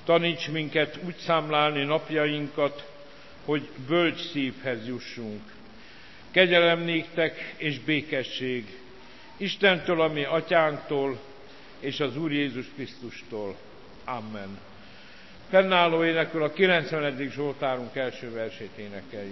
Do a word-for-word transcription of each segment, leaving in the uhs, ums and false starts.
Taníts minket úgy számlálni napjainkat, hogy bölcs szívhez jussunk. Kegyelem néktek és békesség Istentől, a mi atyánktól, és az Úr Jézus Krisztustól. Amen. Fennálló énekül a kilencvenedik Zsoltárunk első versét énekeljük.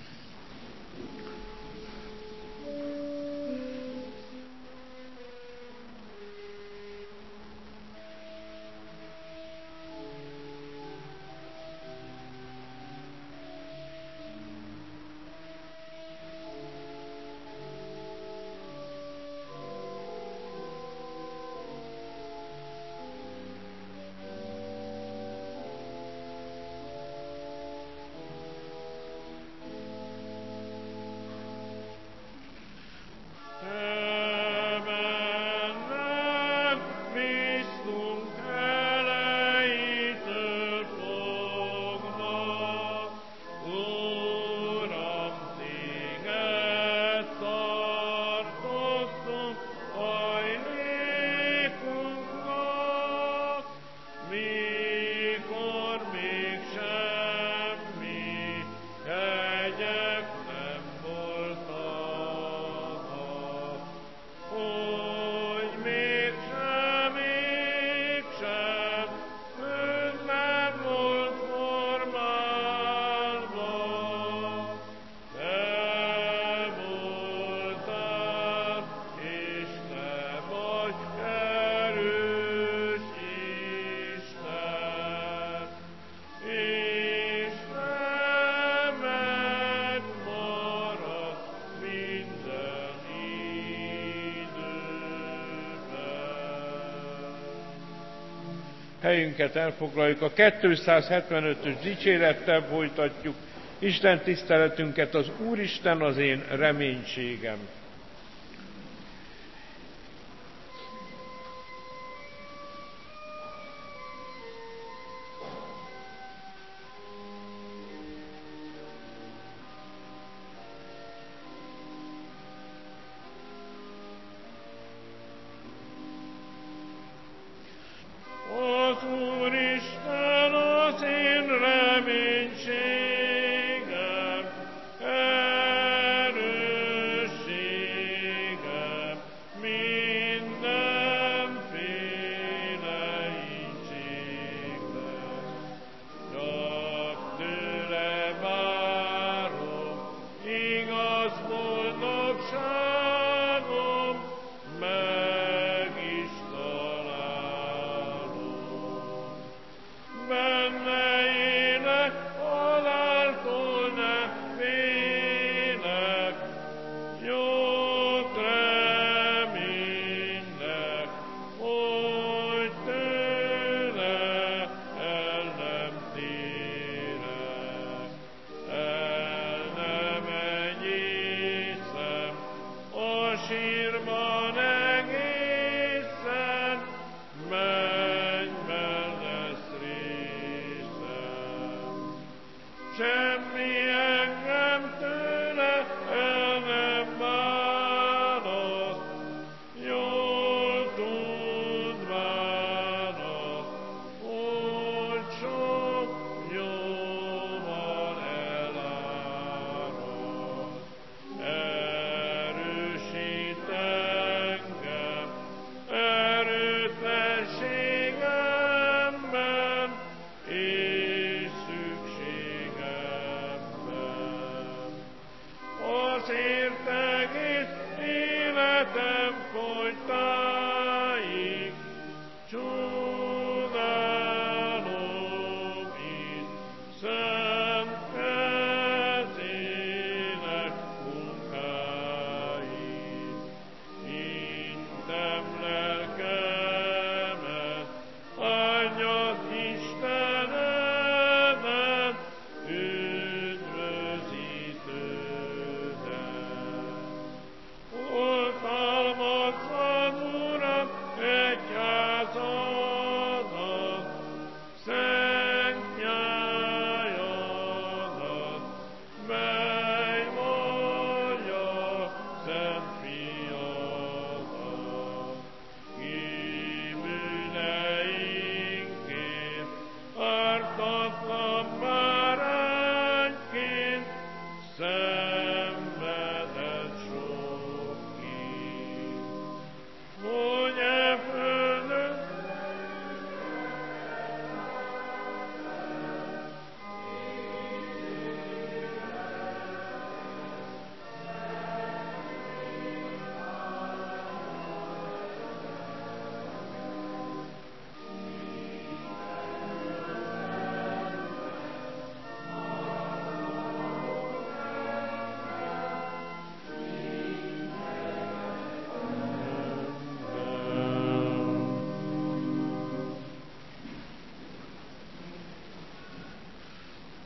Helyünket elfoglaljuk, a kétszázhetvenötös dicsérettel folytatjuk Isten tiszteletünket, az Úristen az én reménységem.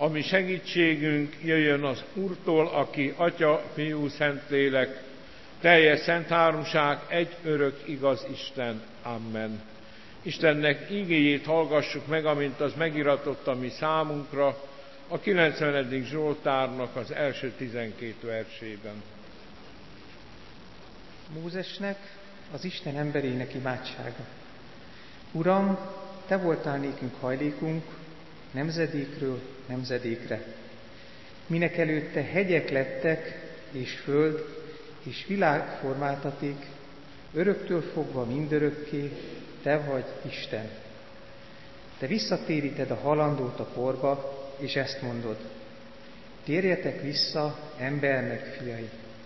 ami segítségünk jöjjön az Úrtól, aki Atya, Fiú, Szentlélek, teljes szent háromság, egy örök igaz Isten. Amen. Istennek ígéjét hallgassuk meg, amint az megiratott a mi számunkra, a kilencvenedik Zsoltárnak az első tizenkét versében. Mózesnek, az Isten emberének imádsága. Uram, Te voltál nékünk hajlékunk, nemzedékről nemzedékre. Minek előtte hegyek lettek, és föld, és világ formáltaték, öröktől fogva mindörökké, Te vagy Isten. Te visszatéríted a halandót a porba, és ezt mondod: térjetek vissza, embernek fiai.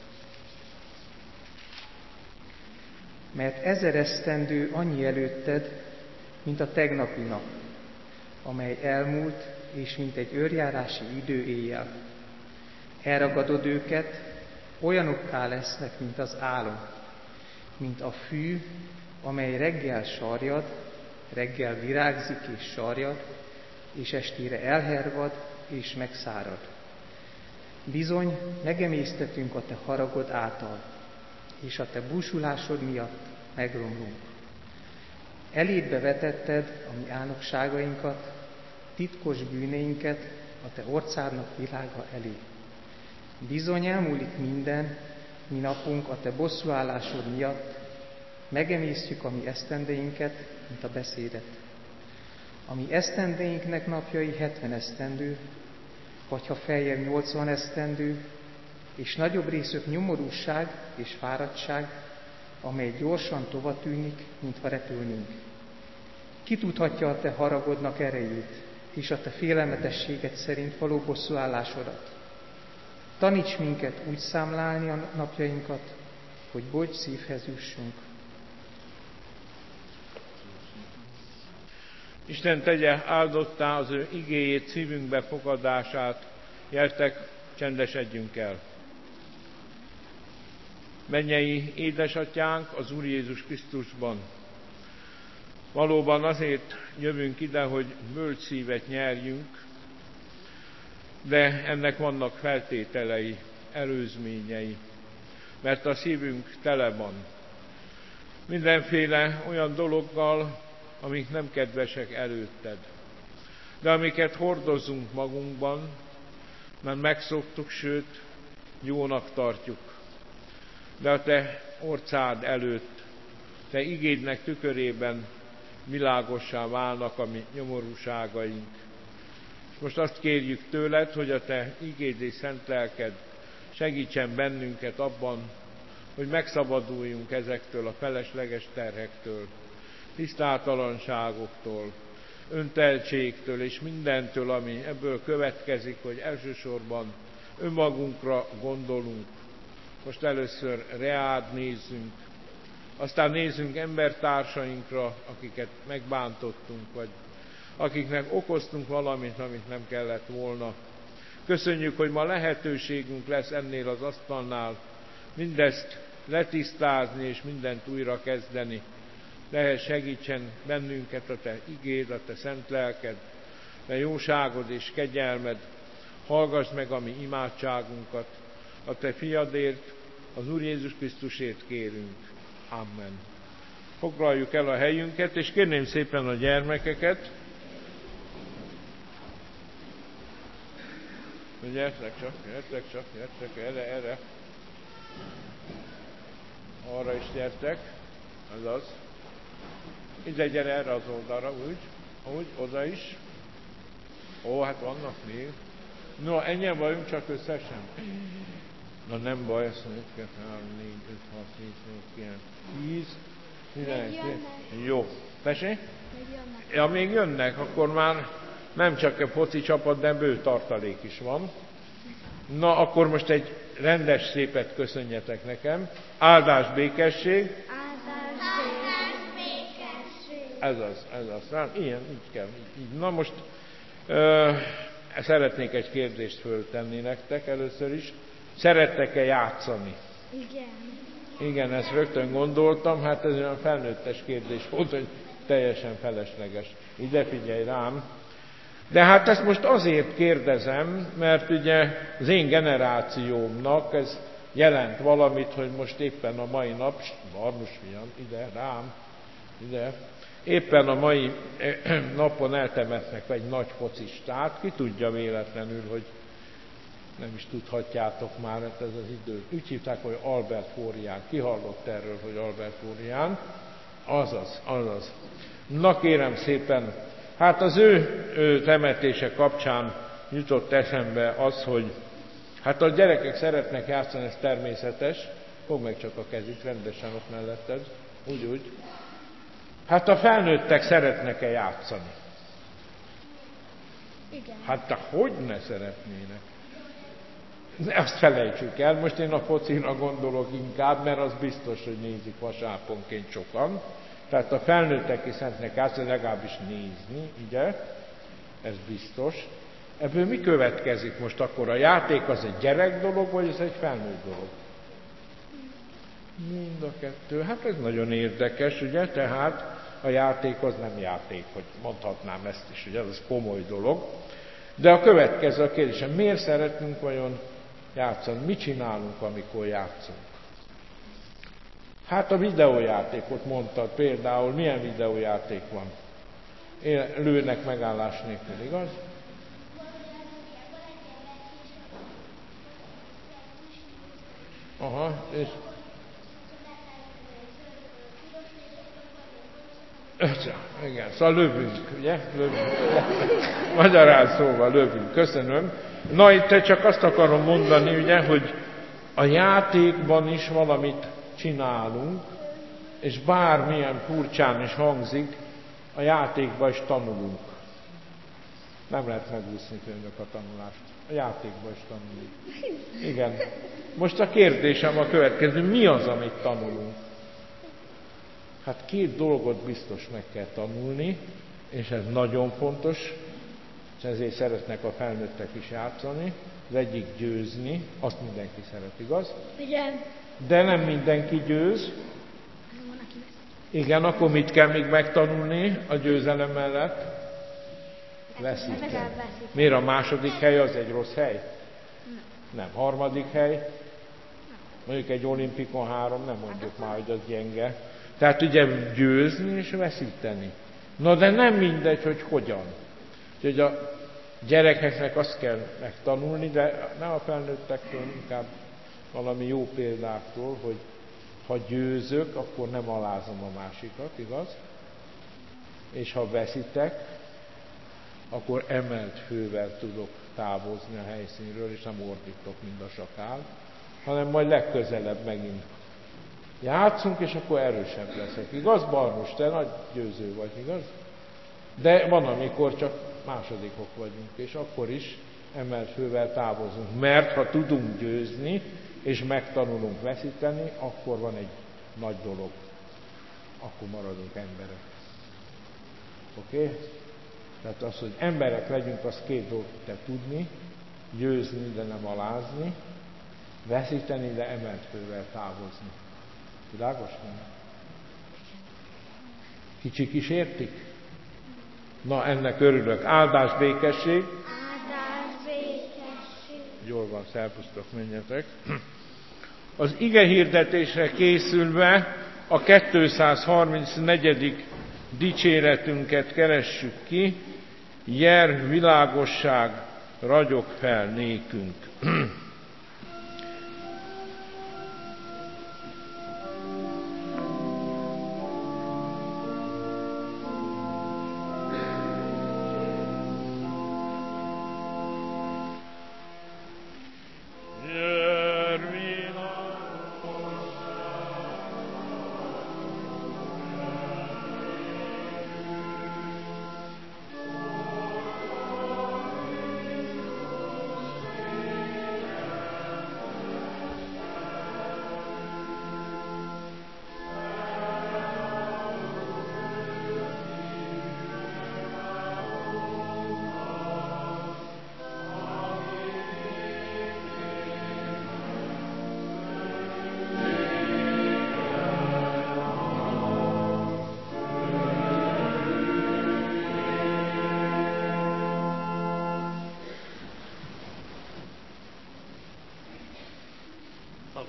Mert ezer esztendő annyi előtted, mint a tegnapi nap, amely elmúlt, és mint egy őrjárási idő éjjel. Elragadod őket, olyanokká lesznek, mint az álom, mint a fű, amely reggel sarjad, reggel virágzik és sarjad, és estére elhervad és megszárad. Bizony, megemésztetünk a Te haragod által, és a Te búsulásod miatt megromlunk. Elédbe vetetted a mi álnokságainkat, titkos bűneinket a Te orcádnak világa elé. Bizony elmúlik minden, mi napunk a Te bosszúállásod miatt, megemésztjük a mi esztendeinket, mint a beszédet. A mi esztendeinknek napjai hetven esztendő, vagy ha feljebb nyolcvan esztendő, és nagyobb részük nyomorúság és fáradtság, amely gyorsan tovatűnik, mintha repülnénk. Ki tudhatja a Te haragodnak erejét, és a Te félelmetességed szerint való bosszúállásodat? Taníts minket úgy számlálni a napjainkat, hogy bocs szívhez jussunk. Isten tegye áldottá az ő igéjét, szívünkbe fogadását. Gyertek, csendesedjünk el. Mennyei édesatyánk az Úr Jézus Krisztusban, valóban azért jövünk ide, hogy bölcs szívet nyerjünk, de ennek vannak feltételei, előzményei, mert a szívünk tele van mindenféle olyan dologgal, amik nem kedvesek előtted, de amiket hordozunk magunkban, mert megszoktuk, sőt, jónak tartjuk. De a Te orcád előtt, Te igédnek tükörében világossá válnak a mi nyomorúságaink. És most azt kérjük tőled, hogy a Te igéd és szent lelked segítsen bennünket abban, hogy megszabaduljunk ezektől a felesleges terhektől, tisztátalanságoktól, önteltségtől és mindentől, ami ebből következik, hogy elsősorban önmagunkra gondolunk. Most először reád nézzünk, aztán nézzünk embertársainkra, akiket megbántottunk, vagy akiknek okoztunk valamit, amit nem kellett volna. Köszönjük, hogy ma lehetőségünk lesz ennél az asztalnál mindezt letisztázni és mindent újra kezdeni. De ehhez segítsen bennünket a Te igéd, a Te szent lelked, Te jóságod és kegyelmed. Hallgass meg a mi imádságunkat, a Te fiadért, az Úr Jézus Krisztusért kérünk. Amen. Foglaljuk el a helyünket, és kérném szépen a gyermekeket, gyertek csak, gyertek csak, gyertek, erre, erre. Arra is gyertek, azaz. Ide gyere erre az oldalra, úgy, úgy, oda is. Ó, hát vannak még. No, ennyien vagyunk csak összesen. Na nem baj, ezt mondjuk, kettő, három, négy, öt, hat, hét, nyolc, kilenc, tíz, tizenegy, jó. Tessék? Ja, még jönnek, akkor már nem csak a foci csapat, de bő tartalék is van. Na, akkor most egy rendes szépet köszönjetek nekem. Áldás, békesség. Áldás, békesség. Ez az, ez az. Nem, ilyen, így kell. Így, így. Na most ö, szeretnék egy kérdést föltenni nektek először is. Szerettek-e játszani? Igen. Igen, ezt rögtön gondoltam, hát ez olyan felnőttes kérdés volt, hogy teljesen felesleges. Ide figyelj rám. De hát ezt most azért kérdezem, mert ugye az én generációmnak ez jelent valamit, hogy most éppen a mai nap, Barnus fiam, ide, rám, ide, éppen a mai napon eltemetnek egy nagy focistát, ki tudja véletlenül, hogy nem is tudhatjátok már, hát ez az idő. Úgy hívták, hogy Albert Flórián. Ki hallott erről, hogy Albert Flórián? Azaz, azaz. Na kérem szépen, hát az ő, ő temetése kapcsán jutott eszembe az, hogy hát a gyerekek szeretnek játszani, ez természetes. Fogd meg csak a kezit, rendesen ott melletted. Úgy, úgy. Hát a felnőttek szeretnek-e játszani? Igen. Hát de hogy ne szeretnének? De azt felejtsük el, most én a focira gondolok inkább, mert az biztos, hogy nézik vasárnaponként sokan. Tehát a felnőttek is szeretnek játszani, legalábbis nézni, ugye? Ez biztos. Ebből mi következik most akkor? A játék az egy gyerek dolog, vagy ez egy felnőtt dolog? Mind a kettő. Hát ez nagyon érdekes, ugye? Tehát a játék az nem játék, hogy mondhatnám ezt is, ugye? Ez komoly dolog. De a következő a kérdésem, miért szeretünk vajon játszani? Mit csinálunk, amikor játszunk? Hát a videójátékot mondtad például, milyen videójáték van? Lőnek megállás nélkül, igaz? Aha, és... Igen, szóval lövünk, ugye? Lövünk. Magyarán szóval lövünk, köszönöm. Na itt te csak azt akarom mondani, ugye, hogy a játékban is valamit csinálunk, és bármilyen furcsán is hangzik, a játékban is tanulunk. Nem lehet megúszni tőlük a tanulást. A játékban is tanulunk. Igen. Most a kérdésem a következő, mi az, amit tanulunk? Hát két dolgot biztos meg kell tanulni, és ez nagyon fontos, és ezért szeretnek a felnőttek is játszani. Az egyik győzni, azt mindenki szeret, igaz? Igen. De nem mindenki győz. Igen, akkor mit kell még megtanulni a győzelem mellett? Veszíteni. Miért a második hely az egy rossz hely? Nem. Nem. Harmadik hely? Mondjuk egy olimpikon három, nem mondjuk már, hogy az gyenge. Tehát ugye győzni és veszíteni. Na de nem mindegy, hogy hogyan. Úgyhogy a gyerekeknek azt kell megtanulni, de nem a felnőttektől, inkább valami jó példáktól, hogy ha győzök, akkor nem alázom a másikat, igaz? És ha veszítek, akkor emelt fővel tudok távozni a helyszínről, és nem ordítok, mint a sakál, hanem majd legközelebb megint játszunk, és akkor erősebb leszek. Igaz, Barnus? Te nagy győző vagy, igaz? De van, amikor csak másodikok vagyunk, és akkor is emelt fővel távozunk. Mert ha tudunk győzni, és megtanulunk veszíteni, akkor van egy nagy dolog. Akkor maradunk emberek. Oké? Okay? Tehát az, hogy emberek legyünk, az két dolgot kell tudni, győzni, de nem alázni, veszíteni, de emelt fővel távozni. Világos nem? Kicsik is értik? Na, ennek örülök. Áldás, békesség. Áldás, békesség. Jól van, szervusztok, menjetek. Az ige hirdetésre készülve a kétszázharmincnegyedik dicséretünket keressük ki. Jer világosság, ragyog fel nékünk.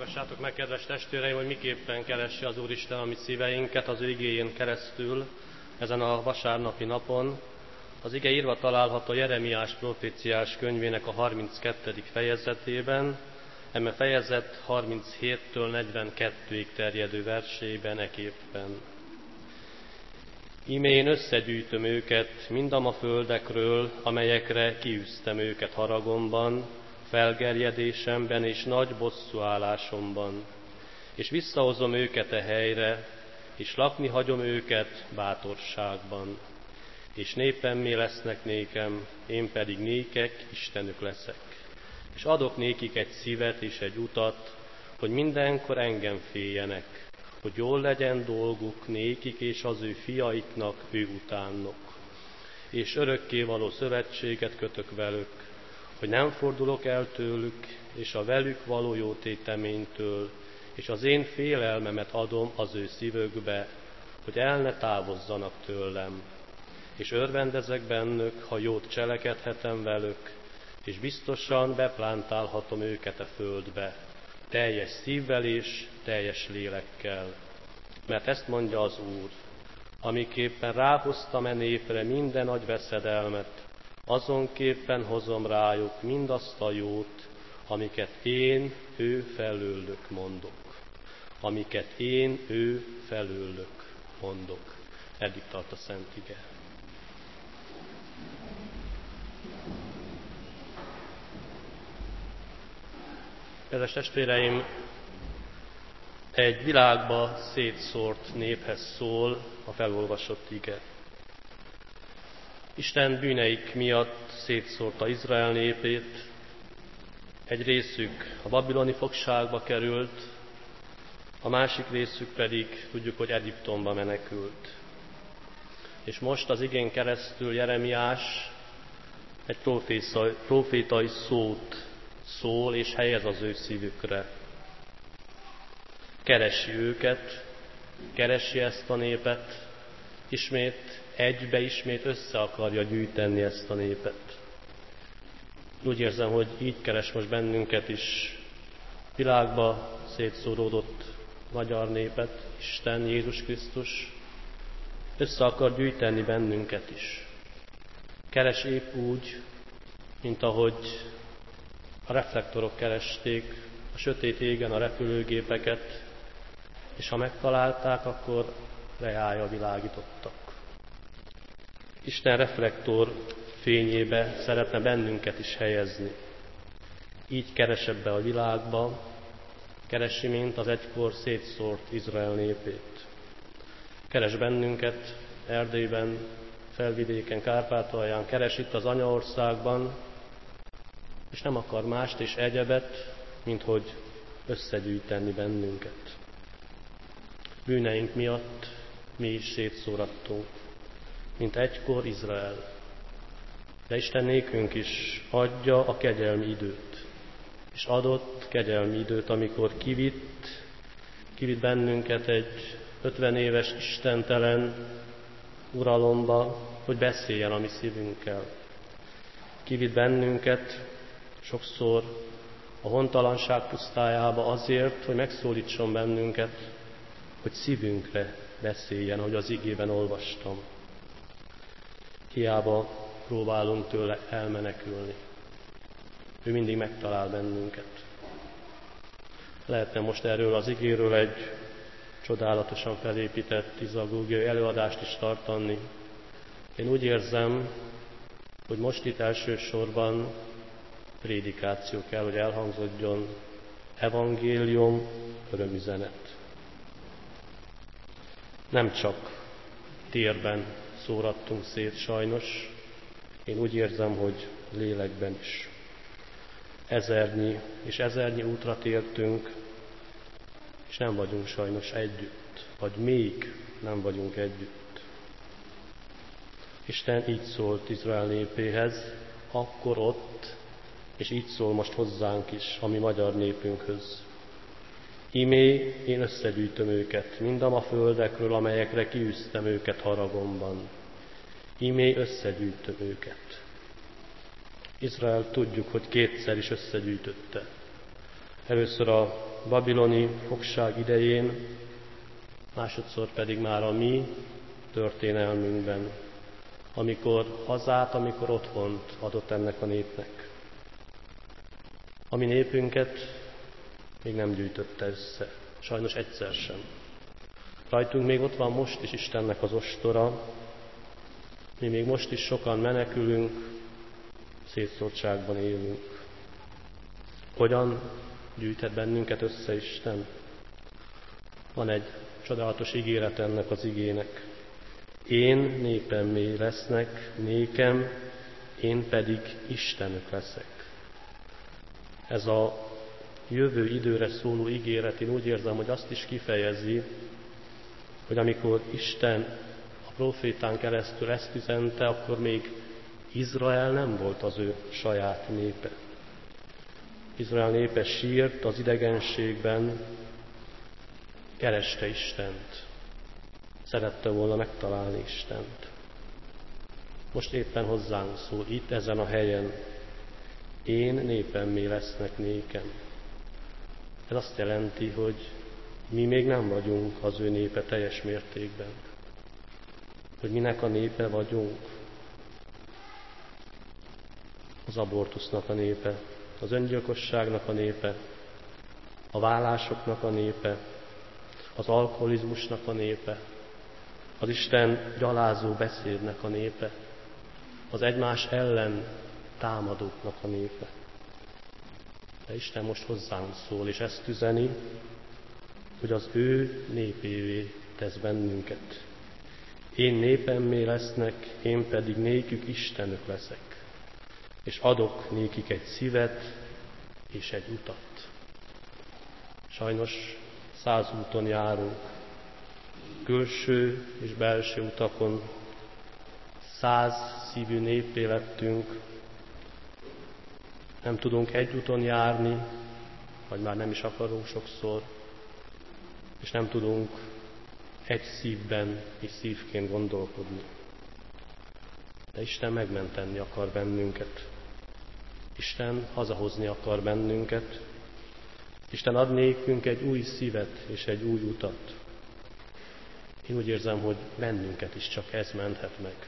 Hallgassátok meg, kedves testvéreim, hogy miképpen keresi az Úristen a mi szíveinket az ő igéjén keresztül ezen a vasárnapi napon. Az ige írva található Jeremiás proféciás könyvének a harminckettedik fejezetében, eme fejezet harminchét-től negyvenkettőig terjedő versében eképpen. Íme én összegyűjtöm őket mindam a földekről, amelyekre kiűztem őket haragomban, felgerjedésemben és nagy bosszúállásomban, és visszahozom őket a helyre, és lakni hagyom őket bátorságban. És népemmé lesznek nékem, én pedig nékek Istenük leszek. És adok nékik egy szívet és egy utat, hogy mindenkor engem féljenek, hogy jól legyen dolguk nékik és az ő fiaiknak ő utánok. És örökkévaló szövetséget kötök velük, hogy nem fordulok el tőlük, és a velük való jótéteménytől, és az én félelmemet adom az ő szívükbe, hogy el ne távozzanak tőlem. És örvendezek bennük, ha jót cselekedhetem velük, és biztosan beplántálhatom őket a földbe, teljes szívvel és teljes lélekkel. Mert ezt mondja az Úr, amiképpen ráhoztam e népre minden nagy veszedelmet, azonképpen hozom rájuk mindazt a jót, amiket én ő felőlük mondok. Amiket én ő felőlük mondok. Eddig tart a Szent Ige. Kedves testvéreim, egy világba szétszórt néphez szól a felolvasott ige. Isten bűneik miatt szétszórta Izrael népét, egy részük a babiloni fogságba került, a másik részük pedig tudjuk, hogy Egyiptomba menekült. És most az igén keresztül Jeremiás egy profétai szót szól és helyez az ő szívükre. Keresi őket, keresi ezt a népet, ismét egybe, ismét össze akarja gyűjteni ezt a népet. Úgy érzem, hogy így keres most bennünket is, világba szétszóródott magyar népet, Isten, Jézus Krisztus, össze akar gyűjteni bennünket is. Keres épp úgy, mint ahogy a reflektorok keresték a sötét égen a repülőgépeket, és ha megtalálták, akkor reája világítottak. Isten reflektor fényébe szeretne bennünket is helyezni. Így keres ebbe a világba, keresi, mint az egykor szétszórt Izrael népét. Keres bennünket Erdélyben, Felvidéken, Kárpátalján, keres itt az anyaországban, és nem akar mást és egyebet, mint hogy összegyűjteni bennünket. Bűneink miatt mi is szétszórattunk, mint egykor Izrael. De Isten nékünk is adja a kegyelmi időt, és adott kegyelmi időt, amikor kivitt, kivitt bennünket egy ötven éves istentelen uralomba, hogy beszéljen a mi szívünkkel. Kivitt bennünket sokszor a hontalanság pusztájába azért, hogy megszólítson bennünket, hogy szívünkre beszéljen, ahogy az igében olvastam. Hiába próbálunk tőle elmenekülni. Ő mindig megtalál bennünket. Lehetne most erről az igéről egy csodálatosan felépített izagógiai előadást is tartani. Én úgy érzem, hogy most itt elsősorban prédikáció kell, hogy elhangzódjon, evangélium, örömüzenet. Nem csak térben szórattunk szét sajnos, én úgy érzem, hogy lélekben is. Ezernyi és ezernyi útra tértünk, és nem vagyunk sajnos együtt, vagy még nem vagyunk együtt. Isten így szólt Izrael népéhez, akkor ott, és így szól most hozzánk is, a mi magyar népünkhöz. Imé, én összegyűjtöm őket, mindam a földekről, amelyekre kiűztem őket haragomban. Imé, összegyűjtöm őket. Izrael tudjuk, hogy kétszer is összegyűjtötte. Először a babiloni fogság idején, másodszor pedig már a mi történelmünkben, amikor hazát, amikor otthont adott ennek a népnek. A mi népünket még nem gyűjtötte össze, sajnos egyszer sem. Rajtunk még ott van most is Istennek az ostora, mi még most is sokan menekülünk, szétszórtságban élünk. Hogyan gyűjthet bennünket össze Isten? Van egy csodálatos ígéret ennek az igének. Én népemmé lesznek, nékem, én pedig Istenük leszek. Ez a jövő időre szóló ígéret, én úgy érzem, hogy azt is kifejezi, hogy amikor Isten a profétán keresztül ezt üzente, akkor még Izrael nem volt az ő saját népe. Izrael népe sírt az idegenségben, kereste Istent. Szerette volna megtalálni Istent. Most éppen hozzánk szól, itt ezen a helyen. Én népemmé lesznek nékem. Ez azt jelenti, hogy mi még nem vagyunk az ő népe teljes mértékben. Hogy minek a népe vagyunk? Az abortusznak a népe, az öngyilkosságnak a népe, a vállásoknak a népe, az alkoholizmusnak a népe, az Isten gyalázó beszédnek a népe, az egymás ellen támadóknak a népe. De Isten most hozzánk szól, és ezt üzeni, hogy az ő népévé tesz bennünket. Én népemmé lesznek, én pedig nékük Istenük leszek, és adok nékik egy szívet és egy utat. Sajnos száz úton járunk, külső és belső utakon, száz szívű néppé lettünk, nem tudunk egy úton járni, vagy már nem is akarunk sokszor, és nem tudunk egy szívben és szívként gondolkodni. De Isten megmenteni akar bennünket. Isten hazahozni akar bennünket. Isten ad nékünk egy új szívet és egy új utat. Én úgy érzem, hogy bennünket is csak ez menthet meg.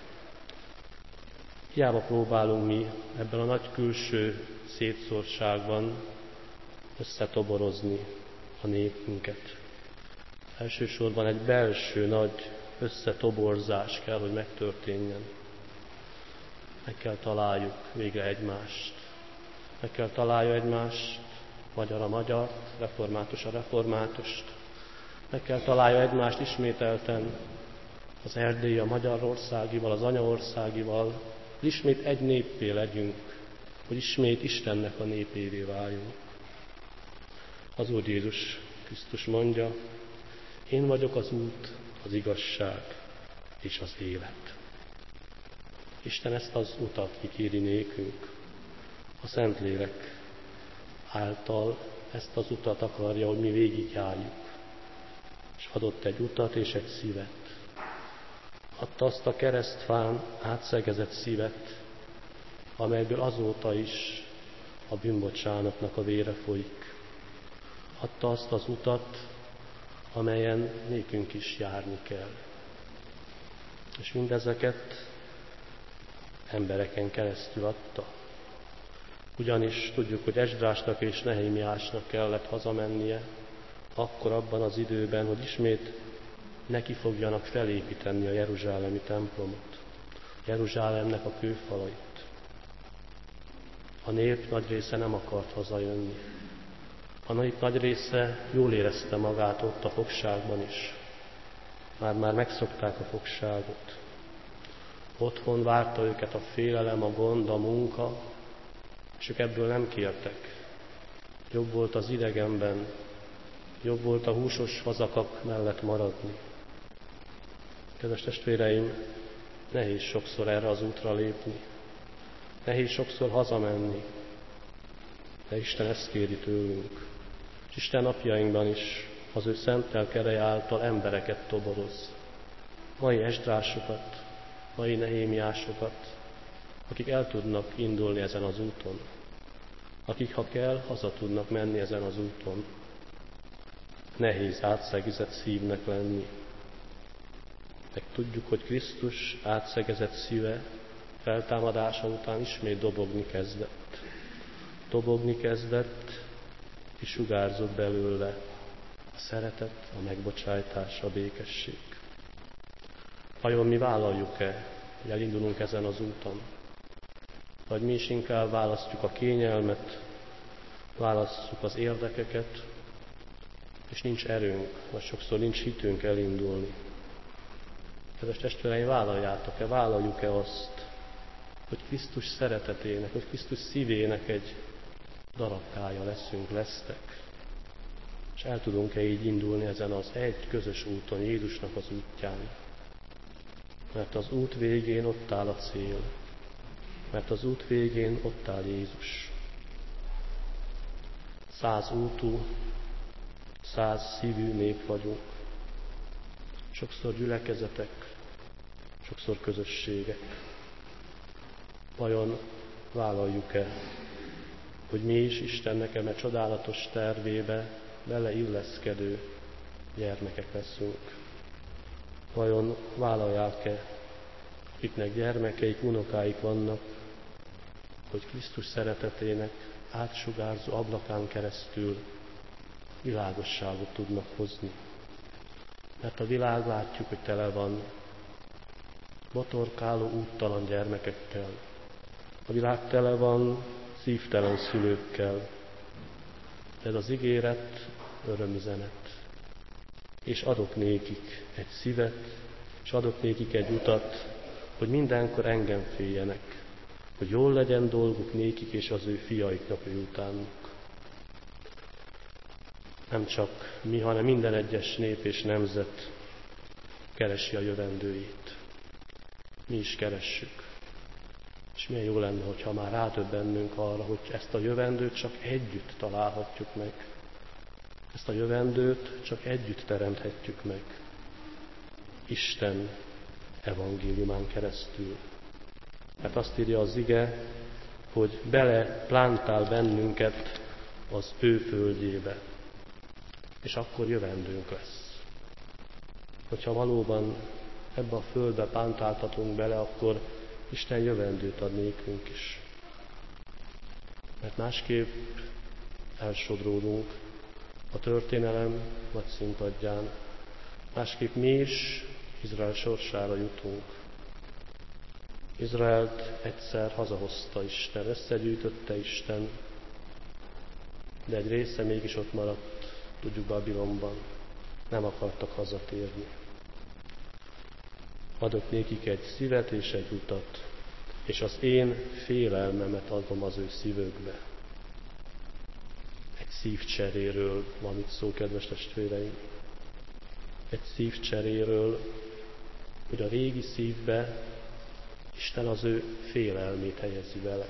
Hiába próbálunk mi ebben a nagy külső szétszórtságban összetoborozni a népünket. Elsősorban egy belső nagy összetoborzás kell, hogy megtörténjen. Meg kell találjuk végre egymást. Meg kell találja egymást, magyar a magyart, református a reformátust. Meg kell találja egymást ismételten az erdélyi a magyarországival, az anyaországival, hogy ismét egy néppé legyünk, hogy ismét Istennek a népévé váljunk. Az Úr Jézus Krisztus mondja, én vagyok az út, az igazság és az élet. Isten ezt az utat kikéri nékünk, a Szentlélek által ezt az utat akarja, hogy mi végigjárjuk. És adott egy utat és egy szívet. Adta azt a keresztfán átszegezett szívet, amelyből azóta is a bűnbocsánatnak a vére folyik. Adta azt az utat, amelyen nékünk is járni kell. És mindezeket embereken keresztül adta. Ugyanis tudjuk, hogy Esdrásnak és Nehémiásnak kellett hazamennie, akkor abban az időben, hogy ismét neki fogjanak felépíteni a jeruzsálemi templomot, Jeruzsálemnek a kőfalait. A nép nagy része nem akart hazajönni. A nép nagy része jól érezte magát ott a fogságban is. Már-már megszokták a fogságot. Otthon várta őket a félelem, a gond, a munka, és ők ebből nem kértek. Jobb volt az idegenben, jobb volt a húsos vazakak mellett maradni. Kedves testvéreim, nehéz sokszor erre az útra lépni. Nehéz sokszor hazamenni. De Isten ezt kéri tőlünk. És Isten napjainkban is az ő szent lelke által embereket toboroz. Mai Esdrásokat, mai Nehémiásokat, akik el tudnak indulni ezen az úton. Akik, ha kell, haza tudnak menni ezen az úton. nehéz átszegezett szívnek lenni. Meg tudjuk, hogy Krisztus átszegezett szíve feltámadása után ismét dobogni kezdett. Dobogni kezdett, és sugárzott belőle a szeretet, a megbocsájtás, a békesség. Vajon mi vállaljuk-e, hogy elindulunk ezen az úton? Vagy mi is inkább választjuk a kényelmet, választjuk az érdekeket, és nincs erőnk, vagy sokszor nincs hitünk elindulni. Kedves testvéreim, vállaljátok-e, vállaljuk-e azt, hogy Krisztus szeretetének, hogy Krisztus szívének egy darabkája leszünk, lesztek, és el tudunk-e így indulni ezen az egy közös úton, Jézusnak az útján. Mert az út végén ott áll a cél, mert az út végén ott áll Jézus. Száz útú, száz szívű nép vagyunk. Sokszor gyülekezetek, sokszor közösségek. Vajon vállaljuk-e, hogy mi is Istennek eme csodálatos tervébe beleilleszkedő gyermekek leszünk? Vajon vállalják-e, akiknek gyermekeik, unokáik vannak, hogy Krisztus szeretetének átsugárzó ablakán keresztül világosságot tudnak hozni? Mert a világ látjuk, hogy tele van botorkáló, úttalan gyermekekkel. A világ tele van szívtelen szülőkkel. Ez az ígéret örömüzenet. És adok nékik egy szívet, és adok nékik egy utat, hogy mindenkor engem féljenek, hogy jól legyen dolguk nékik és az ő fiaiknak, ő utánuk. Nem csak mi, hanem minden egyes nép és nemzet keresi a jövendőjét. Mi is keressük. És milyen jó lenne, hogyha már rádöbbennünk arra, hogy ezt a jövendőt csak együtt találhatjuk meg. Ezt a jövendőt csak együtt teremthetjük meg. Isten evangéliumán keresztül. Mert azt írja az ige, hogy bele plántál bennünket az ő földjébe. És akkor jövendőnk lesz. Hogyha valóban ebbe a földbe plántáltatunk bele, akkor Isten jövendőt ad nékünk is. Mert másképp elsodródunk a történelem nagy színpadján. Másképp mi is Izrael sorsára jutunk. Izraelt egyszer hazahozta Isten, összegyűjtötte Isten, de egy része mégis ott maradt, tudjuk, Babilonban. Nem akartak hazatérni. Adok nékik egy szívet és egy utat, és az én félelmemet adom az ő szívükbe. Egy szívcseréről van itt szó, kedves testvéreim. Egy szívcseréről, hogy a régi szívbe Isten az ő félelmét helyezi vele.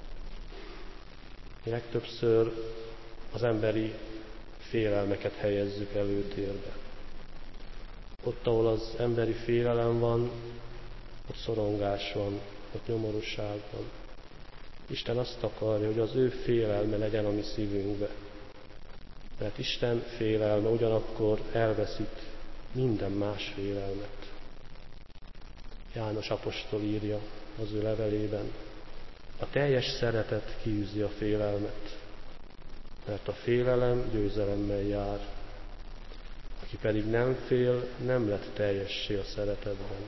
Mi legtöbbször az emberi félelmeket helyezzük előtérbe. Ott, ahol az emberi félelem van, ott szorongás van, ott nyomorúság van. Isten azt akarja, hogy az ő félelme legyen a mi szívünkbe. Mert Isten félelme ugyanakkor elveszít minden más félelmet. János apostol írja az ő levelében, a teljes szeretet kiűzi a félelmet, mert a félelem győzelemmel jár. Aki pedig nem fél, nem lett teljessé a szeretetben.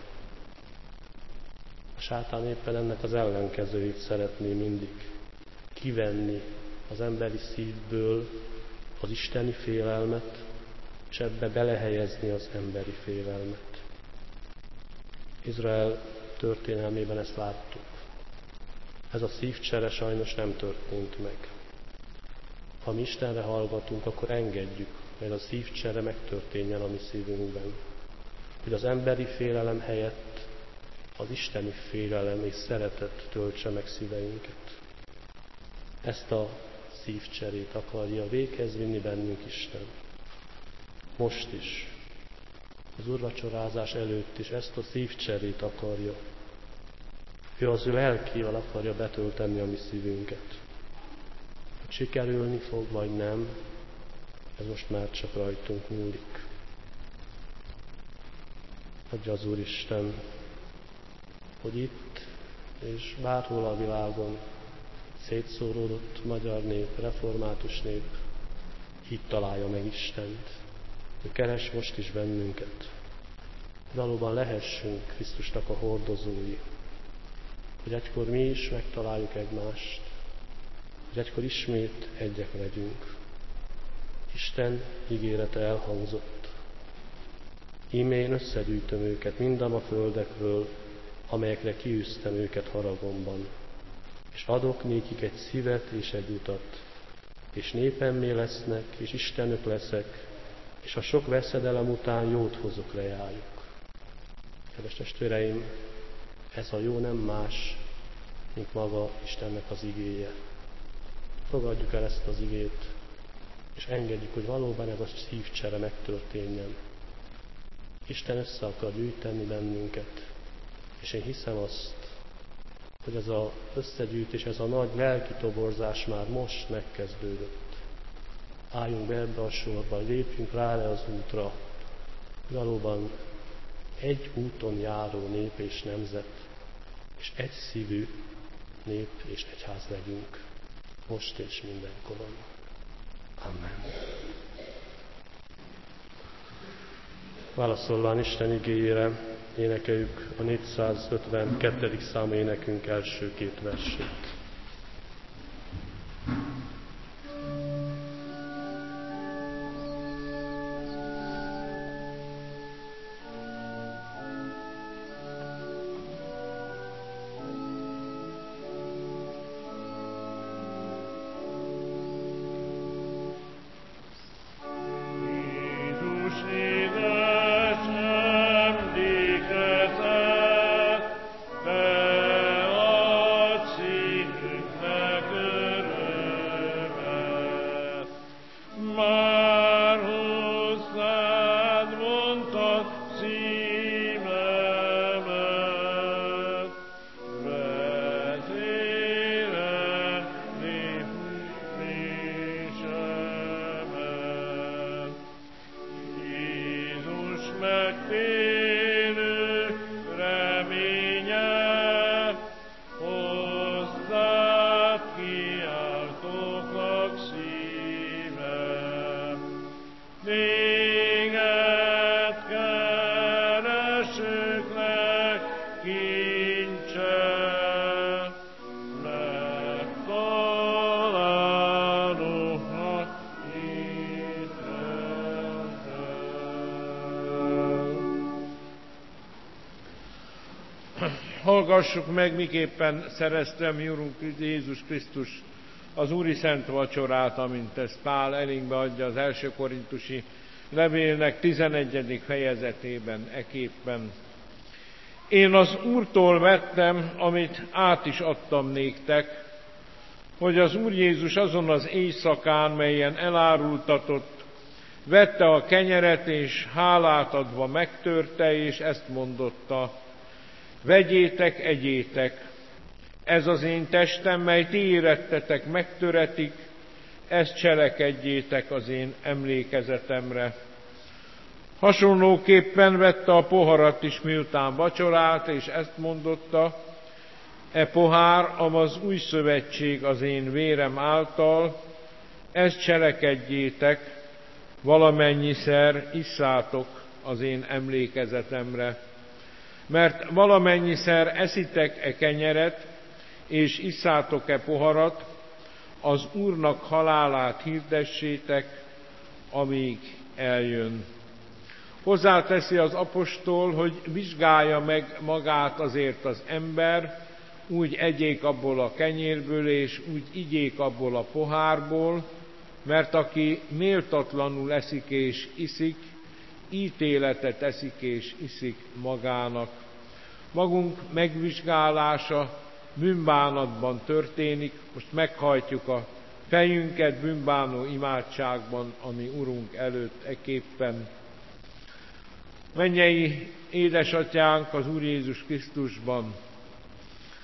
A sátán éppen ennek az ellenkezőjét szeretné mindig kivenni az emberi szívből az isteni félelmet, és ebbe belehelyezni az emberi félelmet. Izrael történelmében ezt láttuk. Ez a szívcsere sajnos nem történt meg. Ha mi Istenre hallgatunk, akkor engedjük, hogy a szívcsere megtörténjen a mi szívünkben. Hogy az emberi félelem helyett az isteni félelem és szeretet töltse meg szíveinket. Ezt a szívcserét akarja véghez vinni bennünk Isten. Most is, az úrvacsorázás előtt is ezt a szívcserét akarja. Ő az ő lelkével akarja betölteni a mi szívünket. Hogy sikerülni fog, vagy nem, ez most már csak rajtunk múlik. Adja az Úristen, hogy itt és bárhol a világon szétszóródott magyar nép, református nép itt találja meg Istent. Ő keres most is bennünket. Valóban lehessünk Krisztusnak a hordozói, hogy egykor mi is megtaláljuk egymást, hogy egykor ismét egyek legyünk. Isten ígérete elhangzott. Íme én összegyűjtöm őket mindam a földekről, amelyekre kiűztem őket haragomban, és adok nékik egy szívet és egy utat, és népemmé lesznek, és Istenök leszek, és a sok veszedelem után jót hozok lejájuk. Kedves testvéreim, ez a jó nem más, mint maga Istennek az igéje. Fogadjuk el ezt az igét, és engedjük, hogy valóban ez a szívcsere megtörténjen. Isten össze akar gyűjteni bennünket, és én hiszem azt, hogy ez az összegyűjtés, ez a nagy lelki toborzás már most megkezdődött. Álljunk be ebbe a sorba, lépjünk rá le az útra. Valóban egy úton járó nép és nemzet, és egy szívű nép és egyház legyünk, most és mindenkoron. Amen. Válaszolván Isten igéjére énekeljük a négyszázötvenkettedik számú énekünk első két versét. Hallgassuk meg, miképpen szerezte a mi Urunk Jézus Krisztus az Úri Szent Vacsorát, amint ezt Pál elénkbe adja az első korintusi levélnek tizenegyedik fejezetében, eképpen. Én az Úrtól vettem, amit át is adtam néktek, hogy az Úr Jézus azon az éjszakán, melyen elárultatott, vette a kenyeret, és hálát adva megtörte, és ezt mondotta: vegyétek, egyétek, ez az én testem, mely ti érettetek megtöretik, ezt cselekedjétek az én emlékezetemre. Hasonlóképpen vette a poharat is, miután vacsorált, és ezt mondotta: e pohár, amaz új szövetség az én vérem által, ezt cselekedjétek, valamennyiszer isszátok az én emlékezetemre. Mert valamennyiszer eszitek e kenyeret, és isszátok e poharat, az Úrnak halálát hirdessétek, amíg eljön. Hozzáteszi az apostol, hogy vizsgálja meg magát azért az ember, úgy egyék abból a kenyérből, és úgy igyék abból a pohárból, mert aki méltatlanul eszik és iszik, ítéletet eszik és iszik magának. Magunk megvizsgálása bűnbánatban történik, most meghajtjuk a fejünket bűnbánó imádságban, ami Urunk előtt eképpen. Mennyei édesatyánk az Úr Jézus Krisztusban,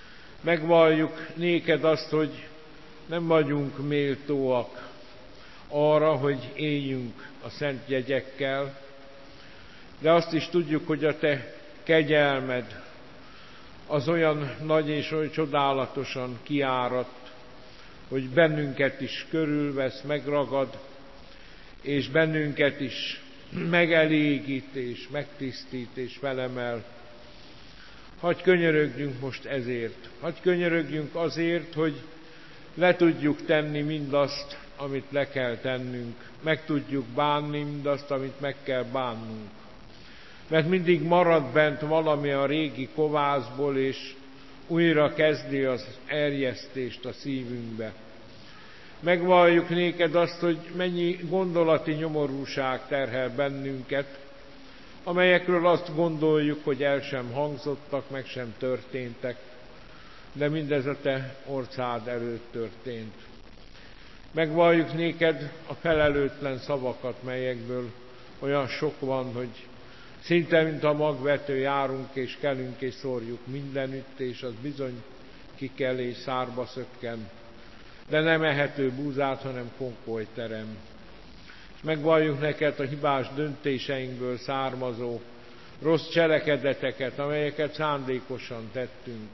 megvalljuk néked azt, hogy nem vagyunk méltóak arra, hogy éljünk a szent jegyekkel, de azt is tudjuk, hogy a Te kegyelmed az olyan nagy és olyan csodálatosan kiáradt, hogy bennünket is körülvesz, megragad, és bennünket is megelégít, és megtisztít, és felemel. Hadd könyörögjünk most ezért. Hadd könyörögjünk azért, hogy le tudjuk tenni mindazt, amit le kell tennünk. Meg tudjuk bánni mindazt, amit meg kell bánnunk. Mert mindig marad bent valami a régi kovászból, és újra kezdi az erjesztést a szívünkbe. Megvalljuk néked azt, hogy mennyi gondolati nyomorúság terhel bennünket, amelyekről azt gondoljuk, hogy el sem hangzottak, meg sem történtek, de mindez a Te orcád előtt történt. Megvalljuk néked a felelőtlen szavakat, melyekből olyan sok van, hogy szinte, mint a magvető járunk és kelünk és szórjuk mindenütt, és az bizony kikel és szárba szökken, de nem ehető búzát, hanem konkolyt terem. És megvalljuk neked a hibás döntéseinkből származó rossz cselekedeteket, amelyeket szándékosan tettünk,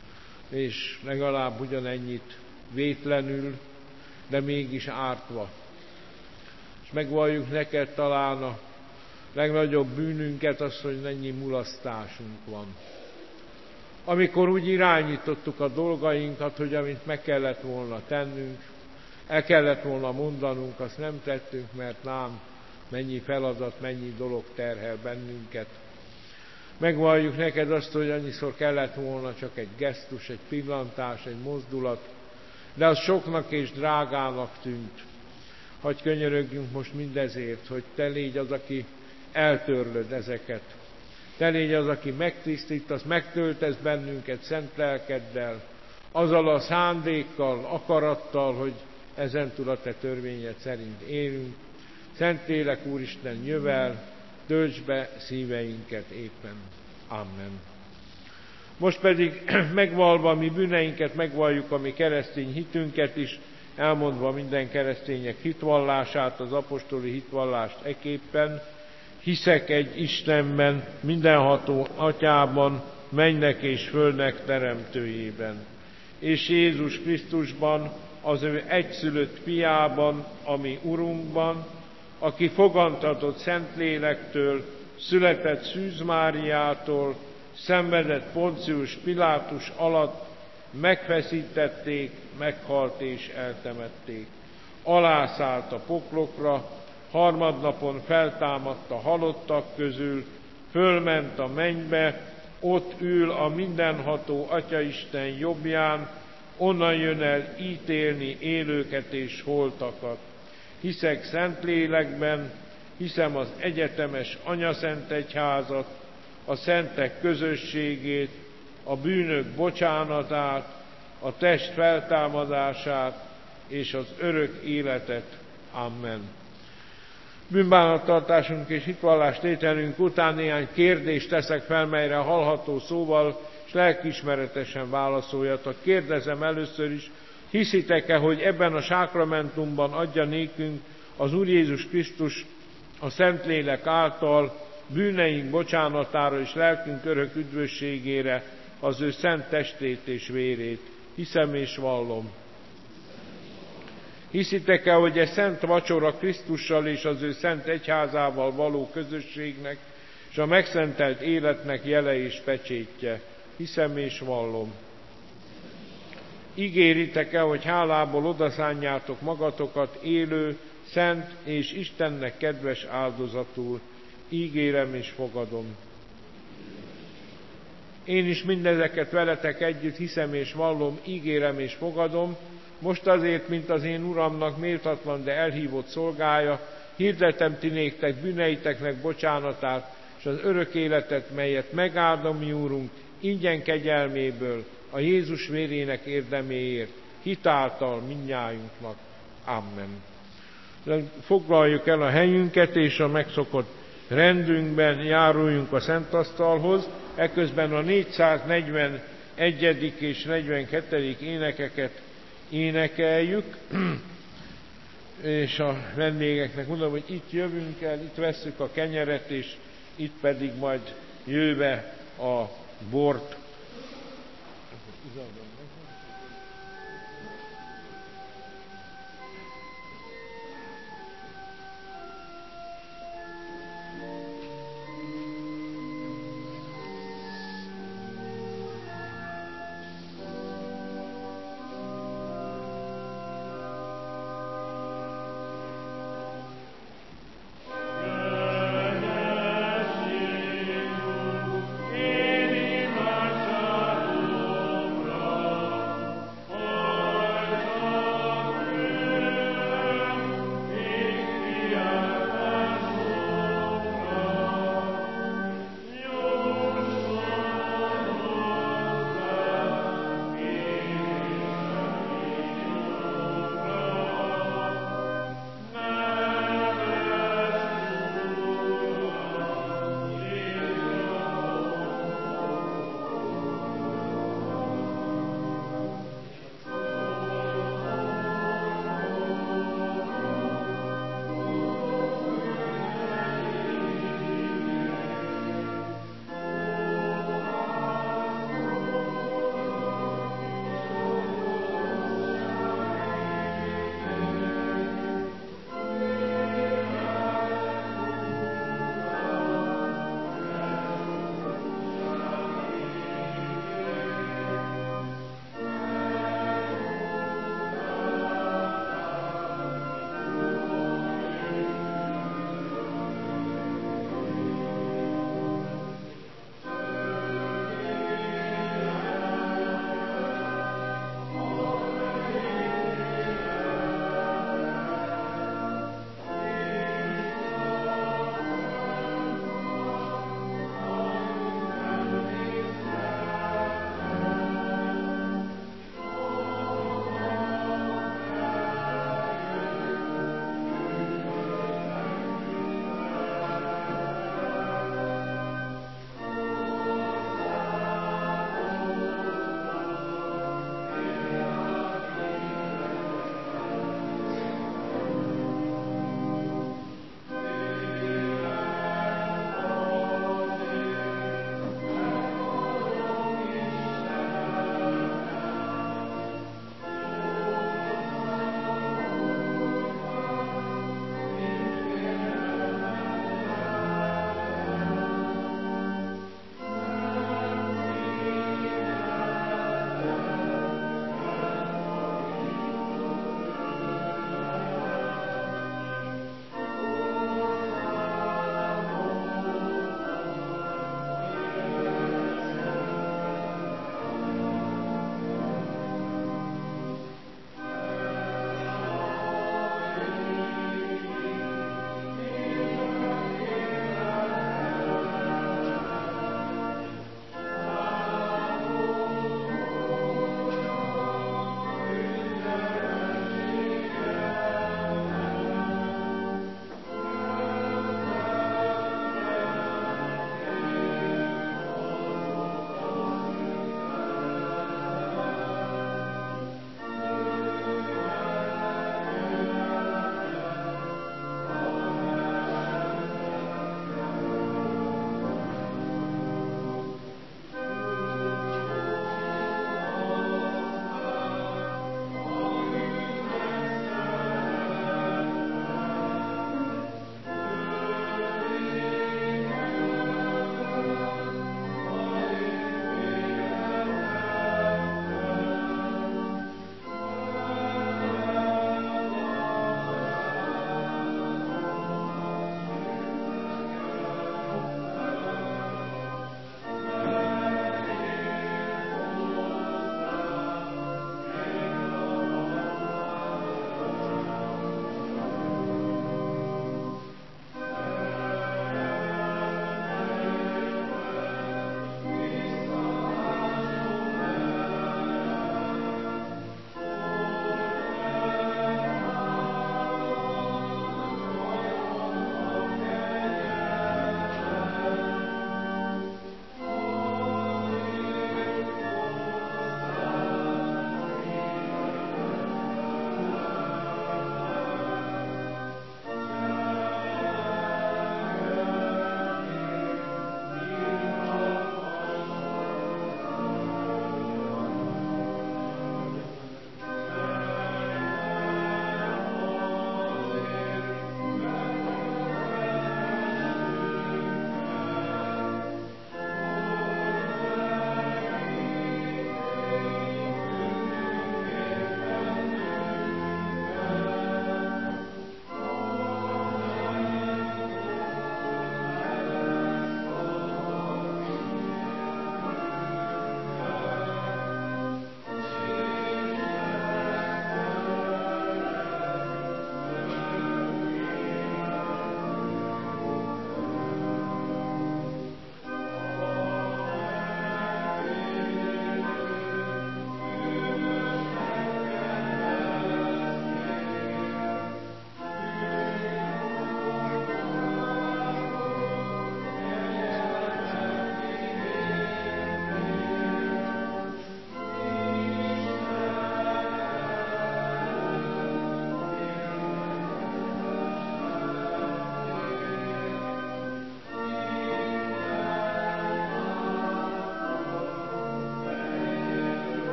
és legalább ugyanennyit vétlenül, de mégis ártva. És megvalljuk neked talán a legnagyobb bűnünket, az, hogy mennyi mulasztásunk van. Amikor úgy irányítottuk a dolgainkat, hogy amit meg kellett volna tennünk, el kellett volna mondanunk, azt nem tettünk, mert lám, mennyi feladat, mennyi dolog terhel bennünket. Megvalljuk neked azt, hogy annyiszor kellett volna csak egy gesztus, egy pillantás, egy mozdulat, de az soknak és drágának tűnt. Hadd könyörögjünk most mindezért, hogy Te légy az, aki eltörlöd ezeket. Te légy az, aki megtisztítasz, megtöltesz bennünket szent lelkeddel, azzal a szándékkal, akarattal, hogy ezentúl a Te törvényed szerint élünk. Szentlélek Úristen, jövel, töltsd be szíveinket éppen. Amen. Most pedig megvalva mi bűneinket, megvalljuk a mi keresztény hitünket is, elmondva minden keresztények hitvallását, az apostoli hitvallást eképpen. Hiszek egy Istenben, mindenható Atyában, mennek és földnek teremtőjében, és Jézus Krisztusban, az ő egyszülött fiában, ami Urunkban, aki fogantatott Szentlélektől, született Szűz Máriától, szenvedett Poncius Pilátus alatt, megfeszítették, meghalt és eltemették. Alászállt a poklokra, harmadnapon feltámadt a halottak közül, fölment a mennybe, ott ül a mindenható Atyaisten jobbján, onnan jön el ítélni élőket és holtakat. Hiszek Szentlélekben, hiszem az egyetemes Anyaszent Egyházat, a szentek közösségét, a bűnök bocsánatát, a test feltámadását és az örök életet. Amen. Bűnbánattartásunk és hitvallás tételünk után néhány kérdést teszek fel, melyre hallható szóval és lelkiismeretesen válaszoljatok. Kérdezem először is, hiszitek-e, hogy ebben a sákramentumban adja nékünk az Úr Jézus Krisztus a Szentlélek által bűneink bocsánatára és lelkünk örök üdvösségére az ő szent testét és vérét? Hiszem és vallom. Hiszitek-e, hogy ez szent vacsora Krisztussal és az ő szent egyházával való közösségnek és a megszentelt életnek jele és pecsétje? Hiszem és vallom. Ígéritek-e, hogy hálából odaszánjátok magatokat élő, szent és Istennek kedves áldozatul? Ígérem és fogadom. Én is mindezeket veletek együtt hiszem és vallom, ígérem és fogadom, most azért, mint az én Uramnak méltatlan, de elhívott szolgája, hirdetem ti néktek bűneiteknek bocsánatát, és az örök életet, melyet megáldom mi Úrunk, ingyen kegyelméből, a Jézus vérének érdeméért, hitáltal mindnyájunknak. Amen. Foglaljuk el a helyünket, és a megszokott rendünkben járuljunk a szentasztalhoz, eközben a négyszáznegyvenegyedik és negyvenkettedik énekeket énekeljük. és a vendégeknek mondom, hogy itt jövünk el, itt vesszük a kenyeret, és itt pedig majd jöve a bort.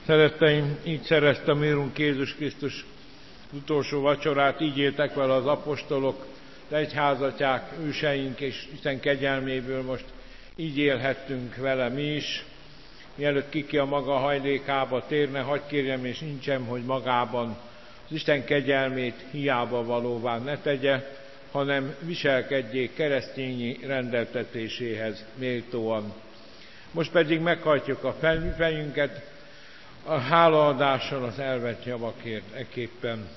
Szeretteim, így szerezte a mi Urunk Jézus Krisztus utolsó vacsorát, így éltek vele az apostolok, az egyházatják, őseink, és Isten kegyelméből most így élhettünk vele mi is. Mielőtt kiki a maga hajlékába térne, hadd kérjem, és nincsem, hogy magában az Isten kegyelmét hiába valóvá ne tegye, hanem viselkedjék keresztényi rendeltetéséhez méltóan. Most pedig meghajtjuk a fejünket a hálaadással az elvett javakért eképpen.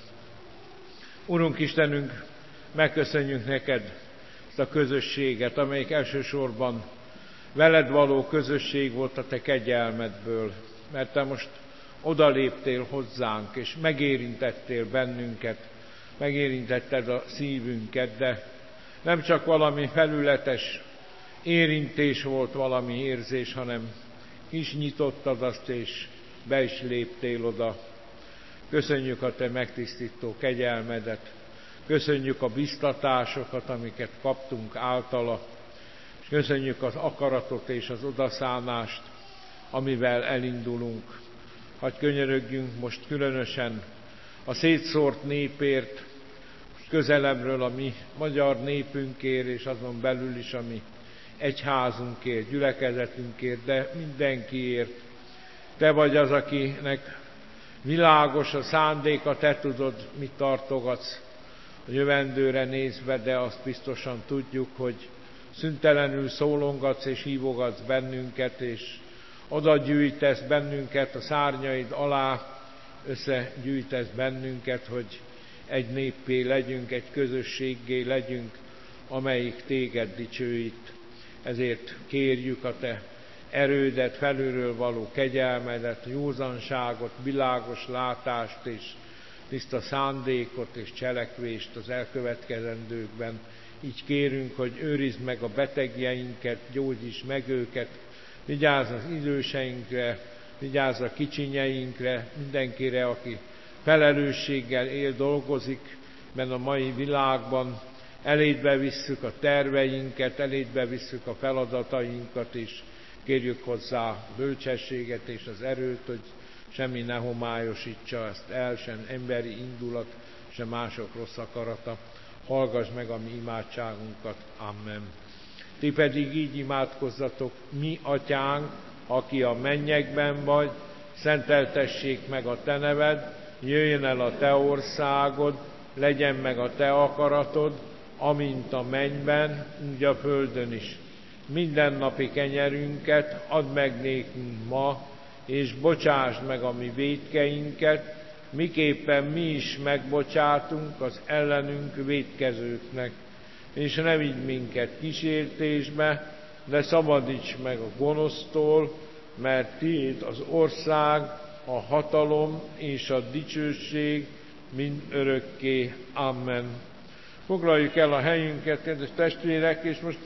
Urunk Istenünk, megköszönjük neked ezt a közösséget, amelyik elsősorban veled való közösség volt a te kegyelmedből, mert te most odaléptél hozzánk, és megérintettél bennünket, megérintetted a szívünket, de nem csak valami felületes érintés volt, valami érzés, hanem is nyitottad azt, és be is léptél oda. Köszönjük a te megtisztító kegyelmedet, köszönjük a biztatásokat, amiket kaptunk általa, és köszönjük az akaratot és az odaszánást, amivel elindulunk. Hadd könyörögjünk most különösen a szétszórt népért, közelebbről a mi magyar népünkért, és azon belül is a mi egyházunkért, gyülekezetünkért, de mindenkiért. Te vagy az, akinek világos a szándéka, te tudod, mit tartogatsz a jövendőre nézve, de azt biztosan tudjuk, hogy szüntelenül szólongatsz és hívogatsz bennünket, és oda gyűjtesz bennünket a szárnyaid alá, összegyűjtesz bennünket, hogy egy néppé legyünk, egy közösséggé legyünk, amelyik téged dicsőít. Ezért kérjük a te erődet, felülről való kegyelmedet, józanságot, világos látást és tiszta szándékot és cselekvést az elkövetkezendőkben. Így kérünk, hogy őrizd meg a betegjeinket, gyógyíts meg őket, vigyázz az időseinkre, vigyázz a kicsinyeinkre, mindenkire, aki felelősséggel él, dolgozik, mert a mai világban elédbe visszük a terveinket, elédbe visszük a feladatainkat, és kérjük hozzá bölcsességet és az erőt, hogy semmi ne homályosítsa ezt el, sem emberi indulat, sem mások rossz akarata. Hallgass meg a mi imádságunkat. Amen. Ti pedig így imádkozzatok: mi atyánk, aki a mennyekben vagy, szenteltessék meg a te neved, jöjjön el a te országod, legyen meg a te akaratod, amint a mennyben, úgy a földön is. Mindennapi kenyerünket add meg nékünk ma, és bocsásd meg a mi vétkeinket, miképpen mi is megbocsátunk az ellenünk vétkezőknek. És ne vigy minket kísértésbe, de szabadíts meg a gonosztól, mert tiéd az ország, a hatalom és a dicsőség mind örökké. Amen. Foglaljuk el a helyünket, kedves testvérek, és most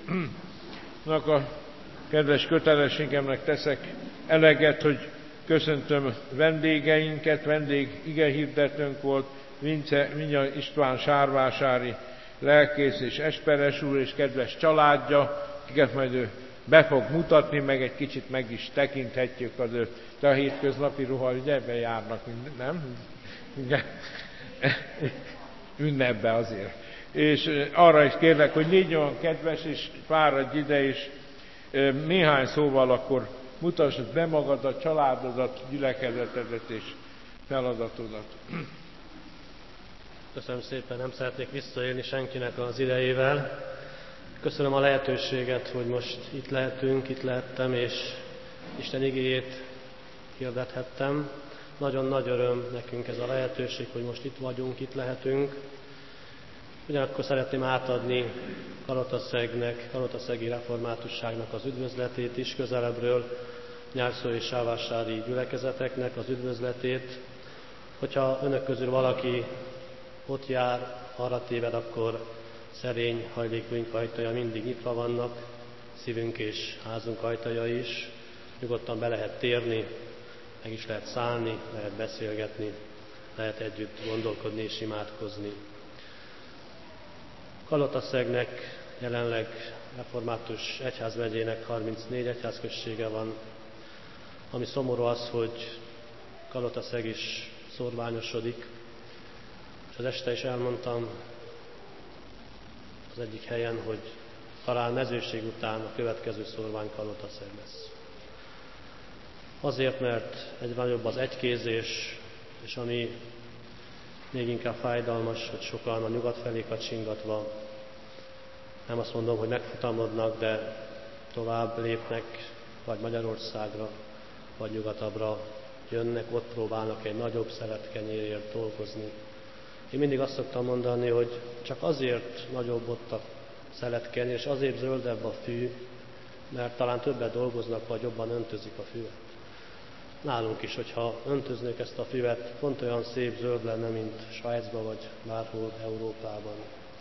a kedves kötelességemnek teszek eleget, hogy köszöntöm vendégeinket. Vendég igehirdetőnk volt Vince Vinya István sárvásári lelkész és esperes úr és kedves családja, akiket majd ő be fog mutatni, meg egy kicsit meg is tekinthetjük az ő. Te a hétköznapi ruha, ugye ebben járnak, nem? Igen. Ünnepbe azért. És arra is kérlek, hogy légy olyan kedves, és fáradj ide, és néhány szóval akkor mutassad be magadat, családodat, gyülekezetedet és feladatodat. Köszönöm szépen, nem szeretnék visszaélni senkinek az idejével. Köszönöm a lehetőséget, hogy most itt lehetünk, itt lehettem, és Isten igéjét hirdethettem. Nagyon nagy öröm nekünk ez a lehetőség, hogy most itt vagyunk, itt lehetünk. Ugyanakkor szeretném átadni Kalotaszegnek, Kalotaszegi reformátusságnak az üdvözletét is közelebbről, Nyárszó és Sávvásári gyülekezeteknek az üdvözletét. Hogyha önök közül valaki ott jár, arra téved, akkor szerény hajlékaink ajtaja mindig nyitva vannak, szívünk és házunk ajtaja is. Nyugodtan be lehet térni, meg is lehet szállni, lehet beszélgetni, lehet együtt gondolkodni és imádkozni. Kalotaszegnek jelenleg református egyházmegyének harmincnégy egyházközsége van, ami szomorú az, hogy Kalotaszeg is szórványosodik, és az este is elmondtam az egyik helyen, hogy talán mezőség után a következő szórvány Kalotaszeg lesz. Azért, mert egyre nagyobb az egykézés, és ami még inkább fájdalmas, hogy sokan a nyugat felé kacsingatva, nem azt mondom, hogy megfutamodnak, de tovább lépnek, vagy Magyarországra, vagy nyugatabbra jönnek, ott próbálnak egy nagyobb szeletkenyérért dolgozni. Én mindig azt szoktam mondani, hogy csak azért nagyobb ott a szeletkenyér, és azért zöldebb a fű, mert talán többet dolgoznak, vagy jobban öntözik a füvet. Nálunk is, hogyha öntöznék ezt a füvet, pont olyan szép zöld lenne, mint Svájcban, vagy bárhol Európában.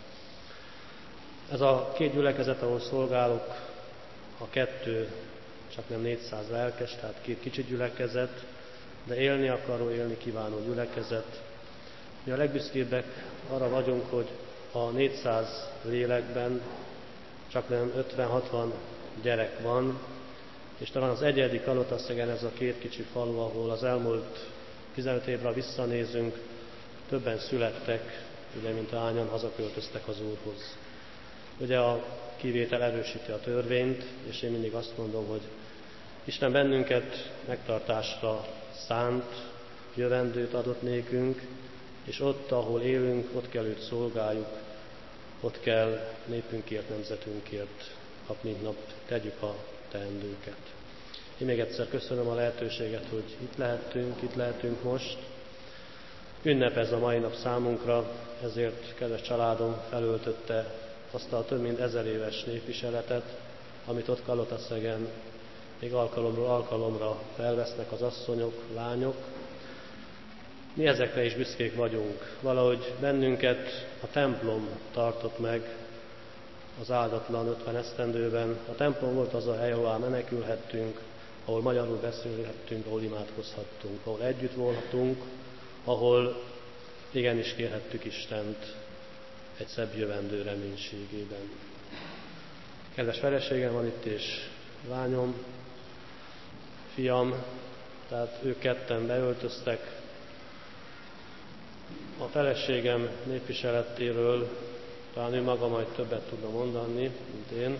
Ez a két gyülekezet, ahol szolgálok, a kettő csak nem négyszáz lelkes, tehát két kicsi gyülekezet, de élni akaró, élni kívánó gyülekezet. Mi a legbüszkébbek arra vagyunk, hogy a négyszáz lélekben csak nem ötven-hatvan gyerek van, és talán az egyedi Kalotaszegen ez a két kicsi falu, ahol az elmúlt tizenöt évre visszanézünk, többen születtek, ugye, mint ahányan hazaköltöztek az Úrhoz. Ugye a kivétel erősíti a törvényt, és én mindig azt mondom, hogy Isten bennünket megtartásra szánt, jövendőt adott nékünk, és ott, ahol élünk, ott kell őt szolgáljuk, ott kell népünkért, nemzetünkért nap mint nap tegyük a teendőket. Én még egyszer köszönöm a lehetőséget, hogy itt lehetünk, itt lehetünk most. Ünnep ez a mai nap számunkra, ezért kedves családom felöltötte azt a több mint ezer éves népviseletet, amit ott Kalotaszegen még alkalomról alkalomra felvesznek az asszonyok, lányok. Mi ezekre is büszkék vagyunk. Valahogy bennünket a templom tartott meg az áldatlan ötven esztendőben. A templom volt az a hely, ahová menekülhettünk, ahol magyarul beszélhettünk, ahol imádkozhattunk, ahol együtt volhatunk, ahol igenis kérhettük Istent egy szebb jövendő reménységében. Kedves feleségem van itt, és lányom, fiam, tehát ők ketten beöltöztek. A feleségem népviseletéről talán ő maga majd többet tudna mondani, mint én.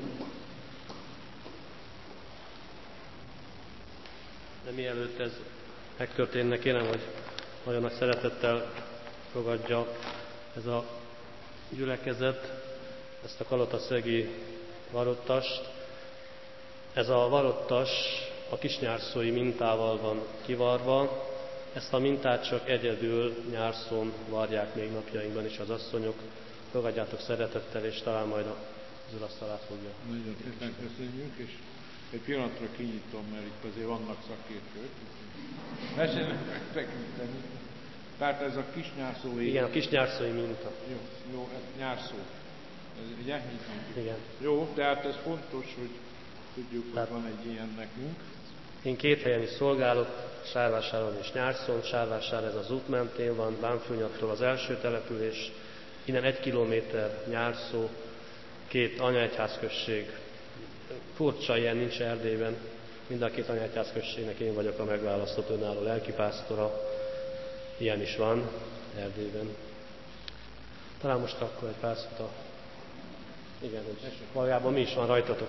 De mielőtt ez megtörténne, kérem, hogy nagyon nagy szeretettel fogadja ez a gyülekezet, ezt a kalotaszegi varottast. Ez a varottas a kisnyárszói mintával van kivarva. Ezt a mintát csak egyedül nyárszón varják még napjainkban is az asszonyok. Fogadjátok szeretettel, és talán majd az urasztalát fogja. Nagyon szépen köszönjük, és egy pillanatra kinyitom, mert itt azért vannak szakértők. Mesélnek megtekinteni. Tehát ez a kisnyárszói... Igen, a kisnyárszói minta. Jó, jó, ez nyárszó. Ez, ugye? Igen. Jó, tehát ez fontos, hogy tudjuk, tehát, hogy van egy ilyen nekünk. Én két helyen is szolgálok, Sárvásáron és Nyárszón. Sárvásár ez az út mentén van, Bánfőnyattól az első település, innen egy kilométer Nyárszó, két anyaegyházközség. Furcsa, ilyen nincs Erdélyben. Mind a két anyaegyházközségnek én vagyok a megválasztott önálló lelkipásztora. Ilyen is van Erdélyben. Talán most akkor egy pár szót a... Igen, hogy valójában mi is van rajtatok.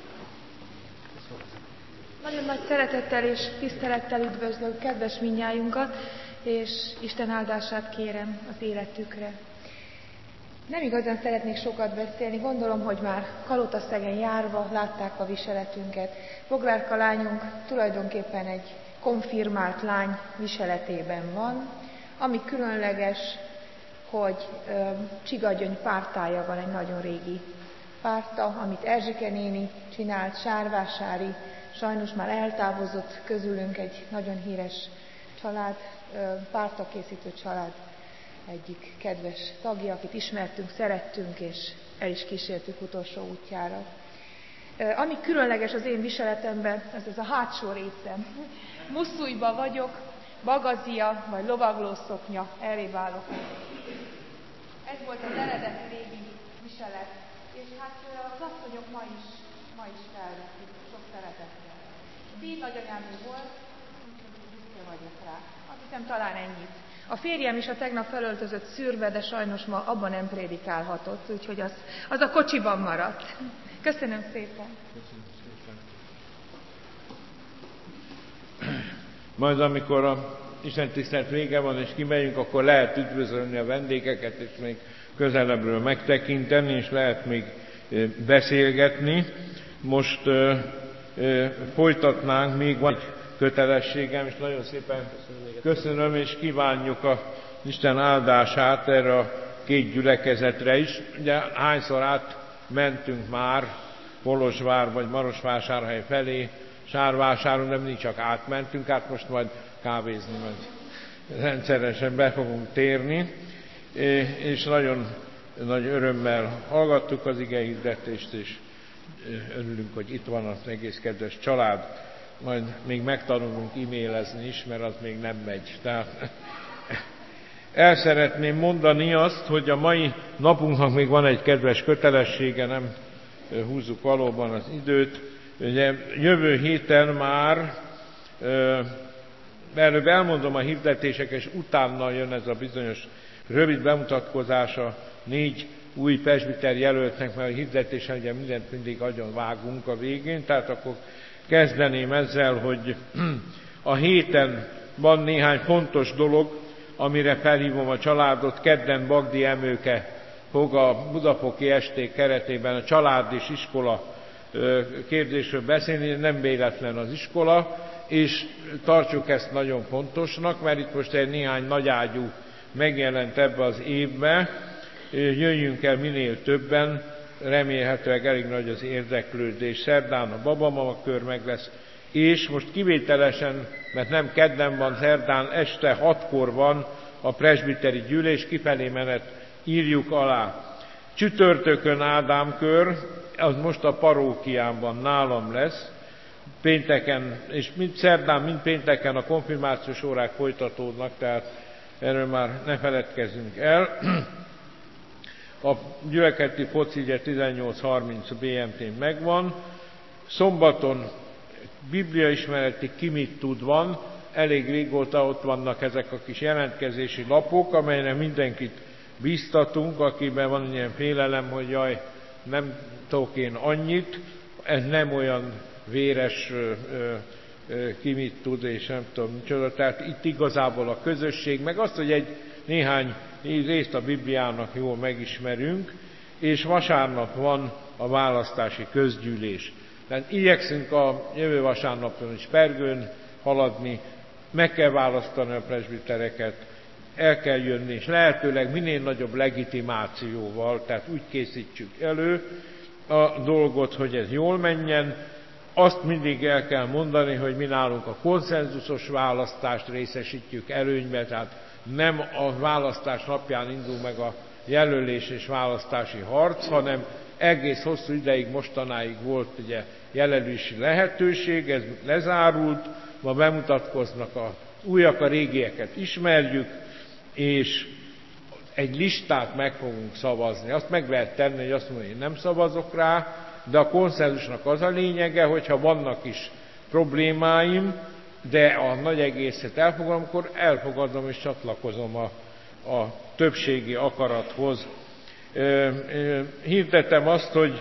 Nagyon nagy szeretettel és tisztelettel üdvözlök kedves mindnyájunkat, és Isten áldását kérem az életükre. Nem igazán szeretnék sokat beszélni, gondolom, hogy már Kalotaszegen járva látták a viseletünket. Boglárka lányunk tulajdonképpen egy konfirmált lány viseletében van, ami különleges, hogy ö, Csigagyöngy pártája van, egy nagyon régi párta, amit Erzsike néni csinált, sárvásári, sajnos már eltávozott közülünk egy nagyon híres család, pártakészítő család egyik kedves tagja, akit ismertünk, szerettünk, és el is kísértük utolsó útjára. Ami különleges az én viseletemben, az ez a hátsó részem. Muszújba vagyok, bagazia vagy lovaglószoknya, elébb állok. Ez volt az eredeti régi viselet, és hát az asszonyok ma is, ma is felveszik sok szeretettel. Díj nagyanyámé volt, úgyhogy büszke vagyok rá. Azt hiszem talán ennyit. A férjem is a tegnap felöltözött szürve, de sajnos ma abban nem prédikálhatott, úgyhogy az, az a kocsiban maradt. Köszönöm szépen. Köszönöm szépen. Majd amikor a Isten tisztelet vége van és kimegyünk, akkor lehet üdvözölni a vendégeket, és még közelebbről megtekinteni, és lehet még beszélgetni. Most ö, ö, folytatnánk, még van egy kötelességem, és nagyon szépen köszönöm, és kívánjuk az Isten áldását erre a két gyülekezetre is. Ugye hányszor átmentünk már Kolozsvár vagy Marosvásárhely felé, Sárvásáron, de mindig csak átmentünk, át most majd kávézni, majd rendszeresen be fogunk térni, és nagyon nagy örömmel hallgattuk az igehirdetést, és örülünk, hogy itt van az egész kedves család. Majd még megtanulunk e-mailezni is, mert az még nem megy. Tehát el szeretném mondani azt, hogy a mai napunknak még van egy kedves kötelessége, nem húzzuk valóban az időt. Ugye jövő héten már, előbb elmondom a hirdetéseket, és utána jön ez a bizonyos rövid bemutatkozása négy új presbiter jelöltnek, mert a hirdetésen ugye mindent mindig agyon vágunk a végén, tehát akkor kezdeném ezzel, hogy a héten van néhány fontos dolog, amire felhívom a családot. Kedden Bagdi Emőke fog a Budafoki esték keretében a család és iskola kérdésről beszélni, nem véletlen az iskola, és tartsuk ezt nagyon fontosnak, mert itt most egy néhány nagyágyú megjelent ebbe az évbe, jöjjünk el minél többen, remélhetőleg elég nagy az érdeklődés. Szerdán a babamama kör meg lesz, és most kivételesen, mert nem kedden van, szerdán este hatkor van a presbiteri gyűlés, kifelé menet írjuk alá. Csütörtökön Ádám kör, az most a parókiámban nálam lesz, pénteken, és mind szerdán, mind pénteken a konfirmációs órák folytatódnak, tehát erről már ne feledkezzünk el. A gyülekezeti foci ugye tizennyolc harminc bé em té-n megvan. Szombaton bibliaismereti ki mit tud van, elég régóta ott vannak ezek a kis jelentkezési lapok, amelyre mindenkit bíztatunk, akiben van ilyen félelem, hogy jaj, nem tudok én annyit, ez nem olyan véres ö, ö, ki mit tud, és nem tudom micsoda. Tehát itt igazából a közösség, meg azt, hogy egy néhány részt a Bibliának jól megismerünk, és vasárnap van a választási közgyűlés. Tehát igyekszünk a jövő vasárnapon is pergőn haladni, meg kell választani a presbitereket, el kell jönni, és lehetőleg minél nagyobb legitimációval, tehát úgy készítsük elő a dolgot, hogy ez jól menjen. Azt mindig el kell mondani, hogy mi nálunk a konszenzusos választást részesítjük előnybe, tehát nem a választás napján indul meg a jelölés és választási harc, hanem egész hosszú ideig, mostanáig volt ugye jelölési lehetőség, ez lezárult, ma bemutatkoznak a újak, a régieket ismerjük, és egy listát meg fogunk szavazni. Azt meg lehet tenni, hogy azt mondja, hogy én nem szavazok rá, de a konszenzusnak az a lényege, hogyha vannak is problémáim, de a nagy egészet elfogadom, akkor elfogadom és csatlakozom a, a többségi akarathoz. Hirdetem azt, hogy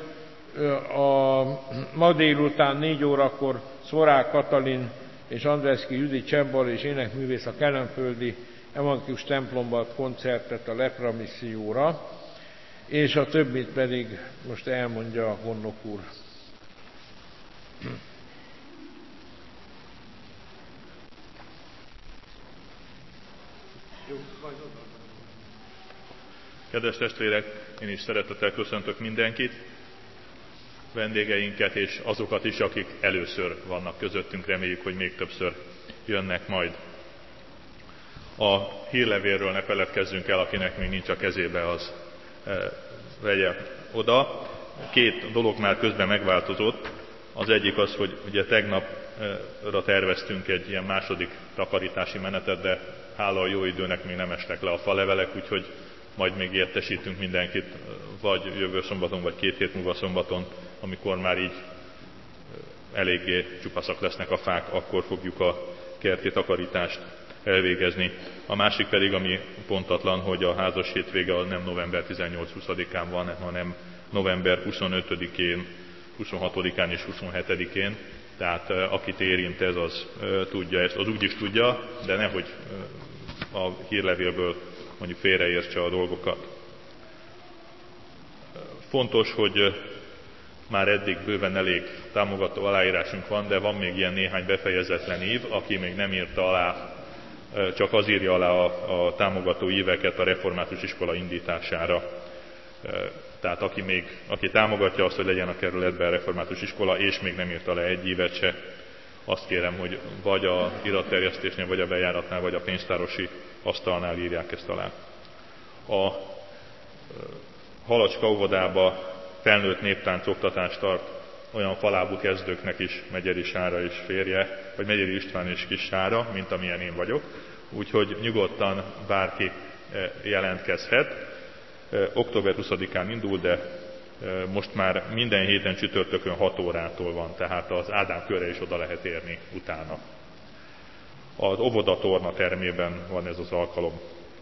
a ma délután négy órakor Szorák Katalin és Andreszki Judit Csembal és énekművész a Kelenföldi Evangélikus templomban ad koncertet a lepra misszióra, és a többit pedig most elmondja a gondnok úr. Kedves testvérek, én is szeretettel köszöntök mindenkit, vendégeinket és azokat is, akik először vannak közöttünk, reméljük, hogy még többször jönnek majd. A hírlevélről ne feledkezzünk el, akinek még nincs a kezébe, az e, vegye oda. Két dolog már közben megváltozott. Az egyik az, hogy ugye tegnapra terveztünk egy ilyen második takarítási menetet, de hála a jó időnek még nem estek le a falevelek, úgyhogy majd még értesítünk mindenkit, vagy jövő szombaton, vagy két hét múlva szombaton, amikor már így eléggé csupaszak lesznek a fák, akkor fogjuk a kerti takarítást elvégezni. A másik pedig, ami pontatlan, hogy a házas hétvége nem november tizennyolc-huszadikán van, hanem november huszonötödikén, huszonhatodikán és huszonhetedikén. Tehát akit érint ez, az tudja ezt, az úgy is tudja, de nehogy a hírlevélből mondjuk félreértse a dolgokat. Fontos, hogy már eddig bőven elég támogató aláírásunk van, de van még ilyen néhány befejezetlen ív, aki még nem írta alá, csak az írja alá a, a támogató íveket a református iskola indítására. Tehát aki még, aki támogatja azt, hogy legyen a kerületben református iskola, és még nem írta le egy évet se, azt kérem, hogy vagy a iratterjesztésnél, vagy a bejáratnál, vagy a pénztárosi asztalnál írják ezt alá. A Halacska óvodába felnőtt néptánc oktatást tart olyan falábú kezdőknek is Megyeri Sára és férje, vagy Megyeri István és kis Sára, mint amilyen én vagyok. Úgyhogy nyugodtan bárki jelentkezhet. október huszadikán indul, de most már minden héten csütörtökön hat órától van, tehát az Ádám körre is oda lehet érni utána. Az óvodatorna termében van ez az alkalom.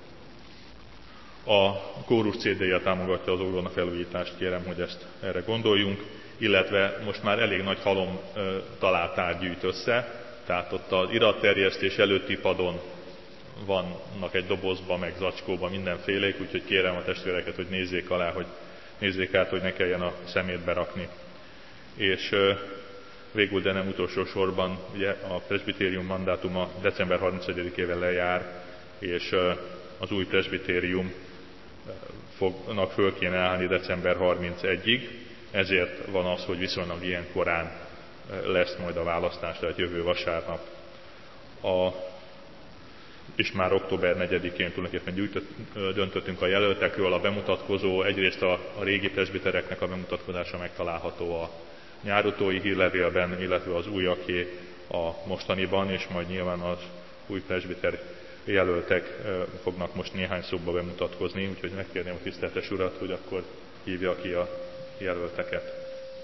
A kórus cé dé-je támogatja az óvóna felújítást, kérem, hogy ezt erre gondoljunk, illetve most már elég nagy halom találtár gyűjt össze, tehát ott az iratterjesztés előtti padon vannak egy dobozban, meg zacskóban mindenfélék, úgyhogy kérem a testvéreket, hogy nézzék alá, hogy nézzék át, hogy ne kelljen a szemét berakni. És végül, de nem utolsó sorban, ugye a presbitérium mandátuma december harmincegyedikével lejár, és az új presbitérium fognak föl kéne állni december harmincegyedikéig, ezért van az, hogy viszonylag ilyen korán lesz majd a választás, tehát jövő vasárnap. A, és már október negyedikén tulajdonképpen gyűjtött, döntöttünk a jelöltekről, a bemutatkozó, egyrészt a, a régi presbitereknek a bemutatkozása megtalálható a nyárutói hírlevélben, illetve az újaké a mostaniban, és majd nyilván az új presbiter jelöltek fognak most néhány szóba bemutatkozni, úgyhogy megkérném a tiszteltes urat, hogy akkor hívja ki a jelölteket.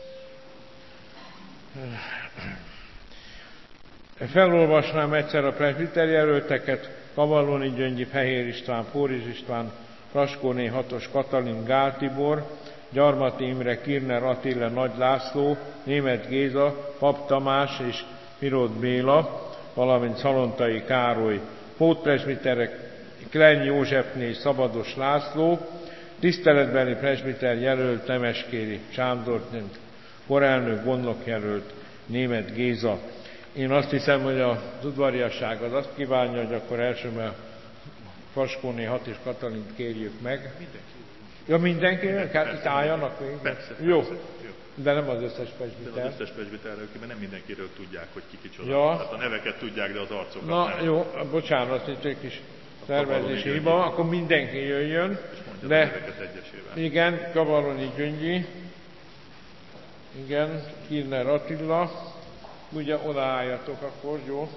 Felolvasnám egyszer a presbiter jelölteket: Kavalloni Gyöngyi, Fehér István, Pórizs István, Raskóné Hatos Katalin, Gál Tibor, Gyarmati Imre, Kirner Attila, Nagy László, Németh Géza, Pap Tamás és Pirót Béla, valamint Szalontai Károly. Pótpresbiterek: Klenny Józsefné, Szabados László, tiszteletbeli presbiter jelölt Temeskéri Sándor, korelnök gondnok jelölt Németh Géza. Én azt hiszem, hogy az udvariasság az azt kívánja, hogy akkor elsőben Paskóné Hat és Katalint kérjük meg. Mindenki. Ja, mindenki? Itt álljanak még? Persze, jó. Persze, jó. De nem az összes presbiter. De az összes presbiterről, mert nem mindenkiről tudják, hogy ki kicsoda. Ja. Tehát a neveket tudják, de az arcokat Na nem. jó, bocsánat, itt egy kis szervezési hiba, akkor mindenki jöjjön. És mondja de, a neveket egyesével. Igen, Kavalloni Gyöngyi, igen, Kirner Attila, ugye odaálljatok akkor, jó?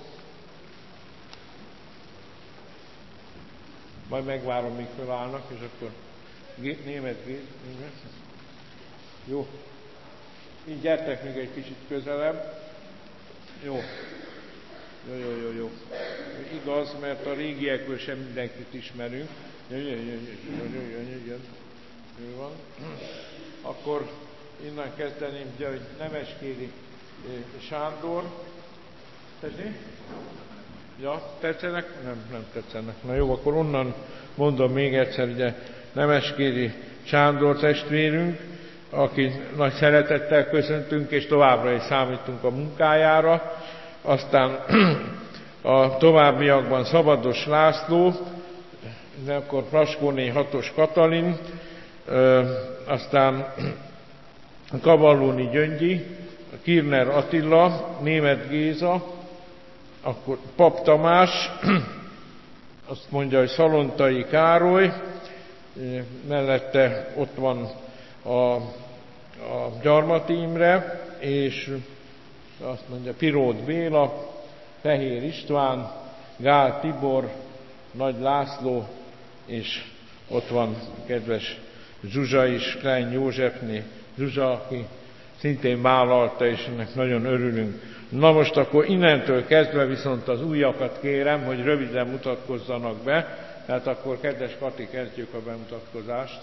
Majd megvárom, míg fölállnak, és akkor Németh Géza, jó. Így gyertek még egy kicsit közelebb. Jó. Jó, jó, jó, jó. Igaz, mert a régiekből sem mindenkit ismerünk. Jó, jó, jó, jó, jó, jó, jó, jó, jó van. Akkor innen kezdeném, ugye, hogy Nemeskéri Sándor. Tessék? Ja, tetszenek? Nem, nem tetszenek. Na jó, akkor onnan mondom még egyszer, ugye Nemeskéri Sándor testvérünk, akit nagy szeretettel köszöntünk, és továbbra is számítunk a munkájára. Aztán a továbbiakban Szabados László, de akkor Praskóné Hatos Katalin, aztán Kavalloni Gyöngyi, Kirner Attila, Németh Géza, akkor Pap Tamás, azt mondja, hogy Szalontai Károly, mellette ott van a, a Gyarmati Imre, és azt mondja Pirót Béla, Fehér István, Gál Tibor, Nagy László, és ott van kedves Zsuzsa is, Klenny Józsefné Zsuzsa, aki szintén vállalta, és ennek nagyon örülünk. Na most akkor innentől kezdve viszont az újakat kérem, hogy röviden mutatkozzanak be. Tehát akkor, kedves Kati, kezdjük a bemutatkozást.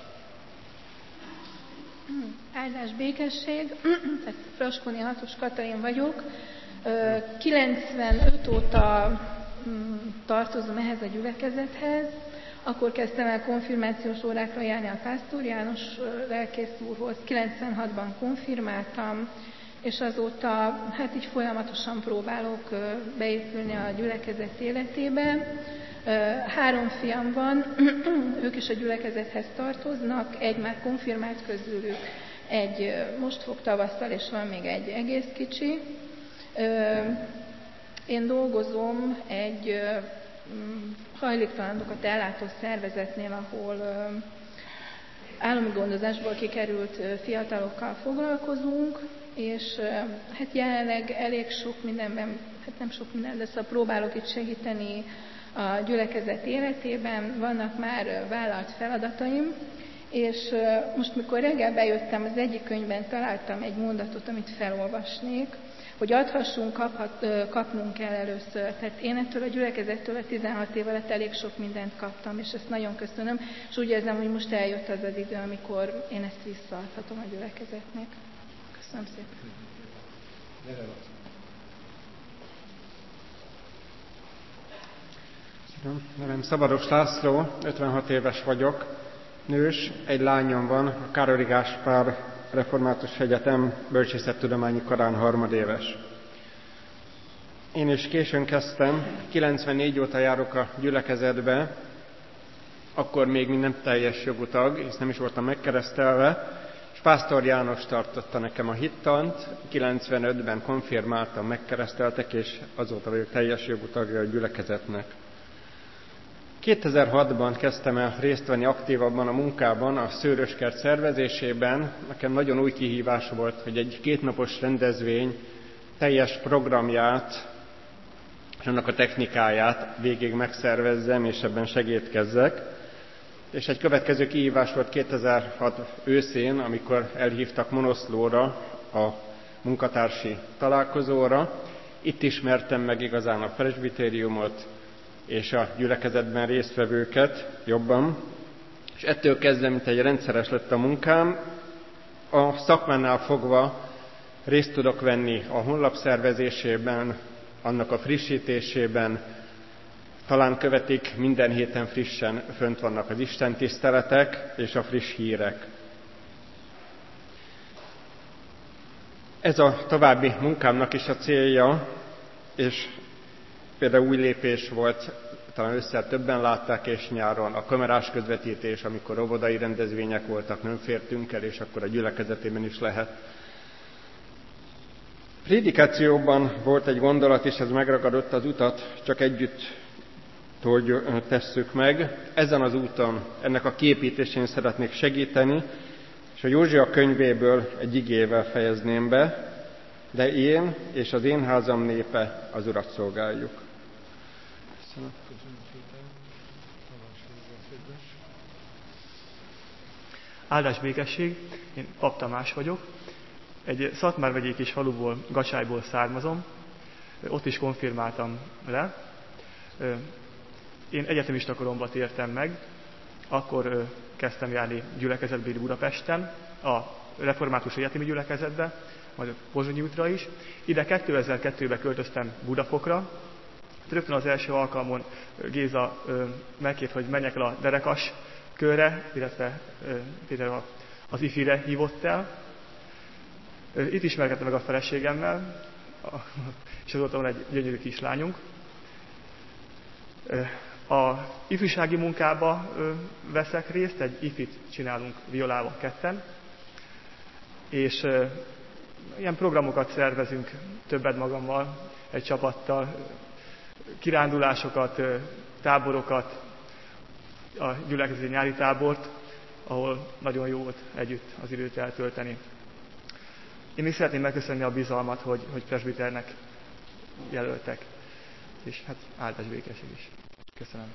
Áldás békesség, tehát Fraskóni Hatos Katalin vagyok. kilencvenöt óta tartozom ehhez a gyülekezethez. Akkor kezdtem el konfirmációs órákra járni a Pásztor János lelkész úrhoz. kilencvenhatban konfirmáltam, és azóta hát így folyamatosan próbálok beépülni a gyülekezet életébe. Három fiam van, ők is a gyülekezethez tartoznak, egy már konfirmált közülük, egy most fog tavasszal, és van még egy egész kicsi. Én dolgozom egy hajléktalanokat ellátó szervezetnél, ahol állami gondozásból kikerült fiatalokkal foglalkozunk, és hát jelenleg elég sok mindenben, hát nem sok minden, de szóval próbálok itt segíteni a gyülekezet életében, vannak már vállalt feladataim, és most, mikor reggel bejöttem, az egyik könyvben találtam egy mondatot, amit felolvasnék, hogy adhassunk, kaphat, kapnunk kell először. Tehát én ettől a gyülekezettől a tizenhat év alatt elég sok mindent kaptam, és ezt nagyon köszönöm, és úgy érzem, hogy most eljött az az idő, amikor én ezt visszaadhatom a gyülekezetnek. Köszönöm szépen. Nevem Szabados László, ötvenhat éves vagyok, nős, egy lányom van, a Károly Gáspár Református Egyetem bölcsészettudományi karán harmadéves. Én is későn kezdtem, kilencvennégy óta járok a gyülekezetbe, akkor még nem teljes jogú tag, hisz nem is voltam megkeresztelve, és Pásztor János tartotta nekem a hittant, kilencvenötben konfirmáltam, megkereszteltek, és azóta vagyok teljes jogú tagja a gyülekezetnek. kétezer-hatban kezdtem el részt venni aktívabban a munkában, a Szőröskert szervezésében. Nekem nagyon új kihívás volt, hogy egy kétnapos rendezvény teljes programját és annak a technikáját végig megszervezzem, és ebben segítkezzek. És egy következő kihívás volt kétezer-hat őszén, amikor elhívtak Monoszlóra a munkatársi találkozóra. Itt ismertem meg igazán a presbitériumot, és a gyülekezetben résztvevőket jobban, és ettől kezdve, mint egy rendszeres lett a munkám, a szakmánál fogva részt tudok venni a honlap szervezésében, annak a frissítésében, talán követik, minden héten frissen fönt vannak az istentiszteletek és a friss hírek. Ez a további munkámnak is a célja, és például új lépés volt, talán ősszel többen látták, és nyáron a kamerás közvetítés, amikor óvodai rendezvények voltak, nem fértünk el, és akkor a gyülekezetében is lehet. Prédikációban volt egy gondolat, és ez megragadott az utat, csak együtt tesszük meg. Ezen az úton, ennek a kiépítésén szeretnék segíteni, és a Józsia könyvéből egy igével fejezném be, de én és az én házam népe az Urat szolgáljuk. Köszönöm. Áldás békesség, én Pap Tamás vagyok. Egy Szatmár megyei kis faluból, Gacsályból származom. Ott is konfirmáltam le. Én egyetemista koromban tértem meg, akkor kezdtem járni gyülekezetbe Budapesten, a református egyetemi gyülekezetbe, majd a Pozsonyi útra is. Ide kétezer-kettőben költöztem Budafokra. Rögtön az első alkalmon Géza megkért, hogy menjek el a derekas körre, illetve Péter az ifire hívott el. Itt ismerkedtem meg a feleségemmel, és azóta van egy gyönyörű kislányunk. A ifjúsági munkába veszek részt, egy ifit csinálunk Violával ketten, és ilyen programokat szervezünk többet magammal, egy csapattal, kirándulásokat, táborokat, a gyülekezeti nyári tábort, ahol nagyon jó volt együtt az időt eltölteni. Én is szeretném megköszönni a bizalmat, hogy, hogy presbiternek jelöltek, és hát áldás békesség is. Köszönöm.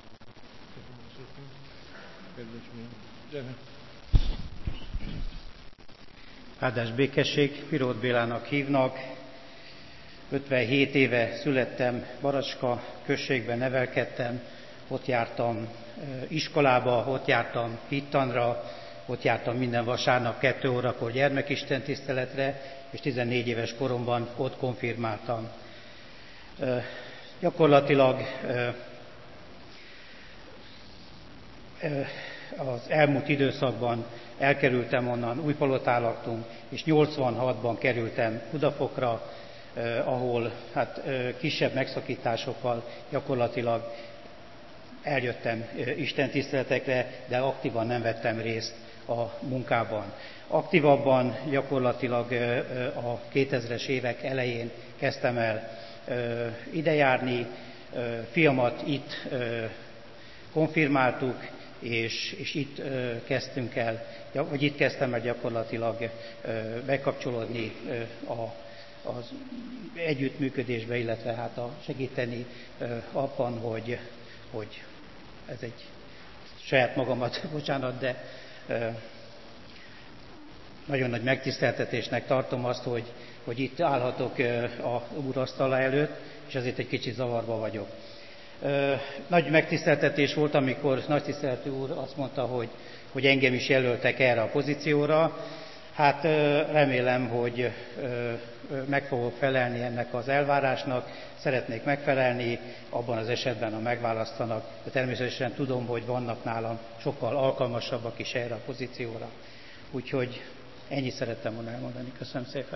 Áldás békesség, Pirót Bélának hívnak. ötvenhét éve születtem, Baracska községben nevelkedtem, ott jártam iskolába, ott jártam hittanra, ott jártam minden vasárnap kettő órakor gyermekistentiszteletre, és tizennégy éves koromban ott konfirmáltam. Gyakorlatilag az elmúlt időszakban elkerültem onnan, Újpalotán laktunk, és nyolcvanhatban kerültem Budafokra, ahol hát kisebb megszakításokkal gyakorlatilag eljöttem istentiszteletekre, de aktívan nem vettem részt a munkában. Aktívabban gyakorlatilag a kétezres évek elején kezdtem el idejárni, fiamat itt konfirmáltuk, és, és itt kezdtünk el, vagy itt kezdtem el gyakorlatilag bekapcsolódni a az együttműködésbe, illetve hát a segíteni abban, hogy, hogy ez egy saját magamat, bocsánat, de nagyon nagy megtiszteltetésnek tartom azt, hogy, hogy itt állhatok a úrasztala előtt, és ezért egy kicsit zavarba vagyok. Nagy megtiszteltetés volt, amikor nagytiszteletű úr azt mondta, hogy, hogy engem is jelöltek erre a pozícióra. Hát remélem, hogy meg fogok felelni ennek az elvárásnak, szeretnék megfelelni, abban az esetben, ha megválasztanak, de természetesen tudom, hogy vannak nálam sokkal alkalmasabbak is erre a pozícióra. Úgyhogy ennyit szerettem volna elmondani. Köszönöm szépen.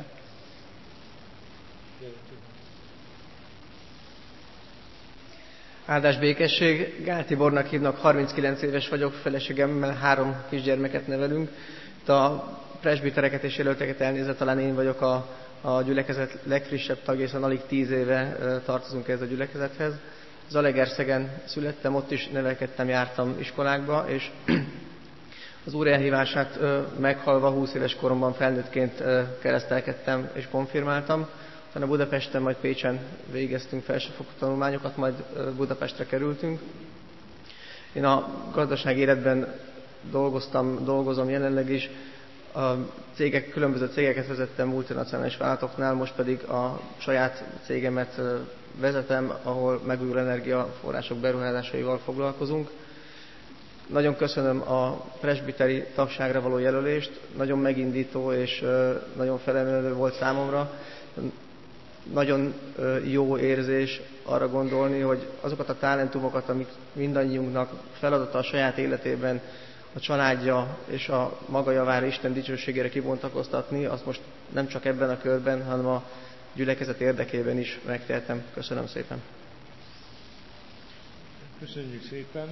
Áldás békesség, Gál Tibornak hívnak, harminckilenc éves vagyok, feleségemmel három kisgyermeket nevelünk. Itt a presbitereket és jelölteket elnézve, talán én vagyok a, a gyülekezet legfrissebb tagja, hiszen alig tíz éve tartozunk ez a gyülekezethez. Zalaegerszegen születtem, ott is nevelkedtem, jártam iskolákba, és az Úr elhívását meghalva húsz éves koromban felnőttként keresztelkedtem és konfirmáltam. Utána Budapesten, majd Pécsen végeztünk felsőfokú tanulmányokat, majd Budapestre kerültünk. Én a gazdasági életben dolgoztam, dolgozom jelenleg is. A cégek, különböző cégeket vezettem multinacionális vállalatoknál, most pedig a saját cégemet vezetem, ahol megújuló energiaforrások beruházásaival foglalkozunk. Nagyon köszönöm a presbiteri tagságra való jelölést, nagyon megindító és nagyon felemelő volt számomra. Nagyon jó érzés arra gondolni, hogy azokat a talentumokat, amik mindannyiunknak feladata a saját életében, a családja és a maga javára, Isten dicsőségére kibontakoztatni, azt most nem csak ebben a körben, hanem a gyülekezet érdekében is megtehetem. Köszönöm szépen. Köszönjük szépen.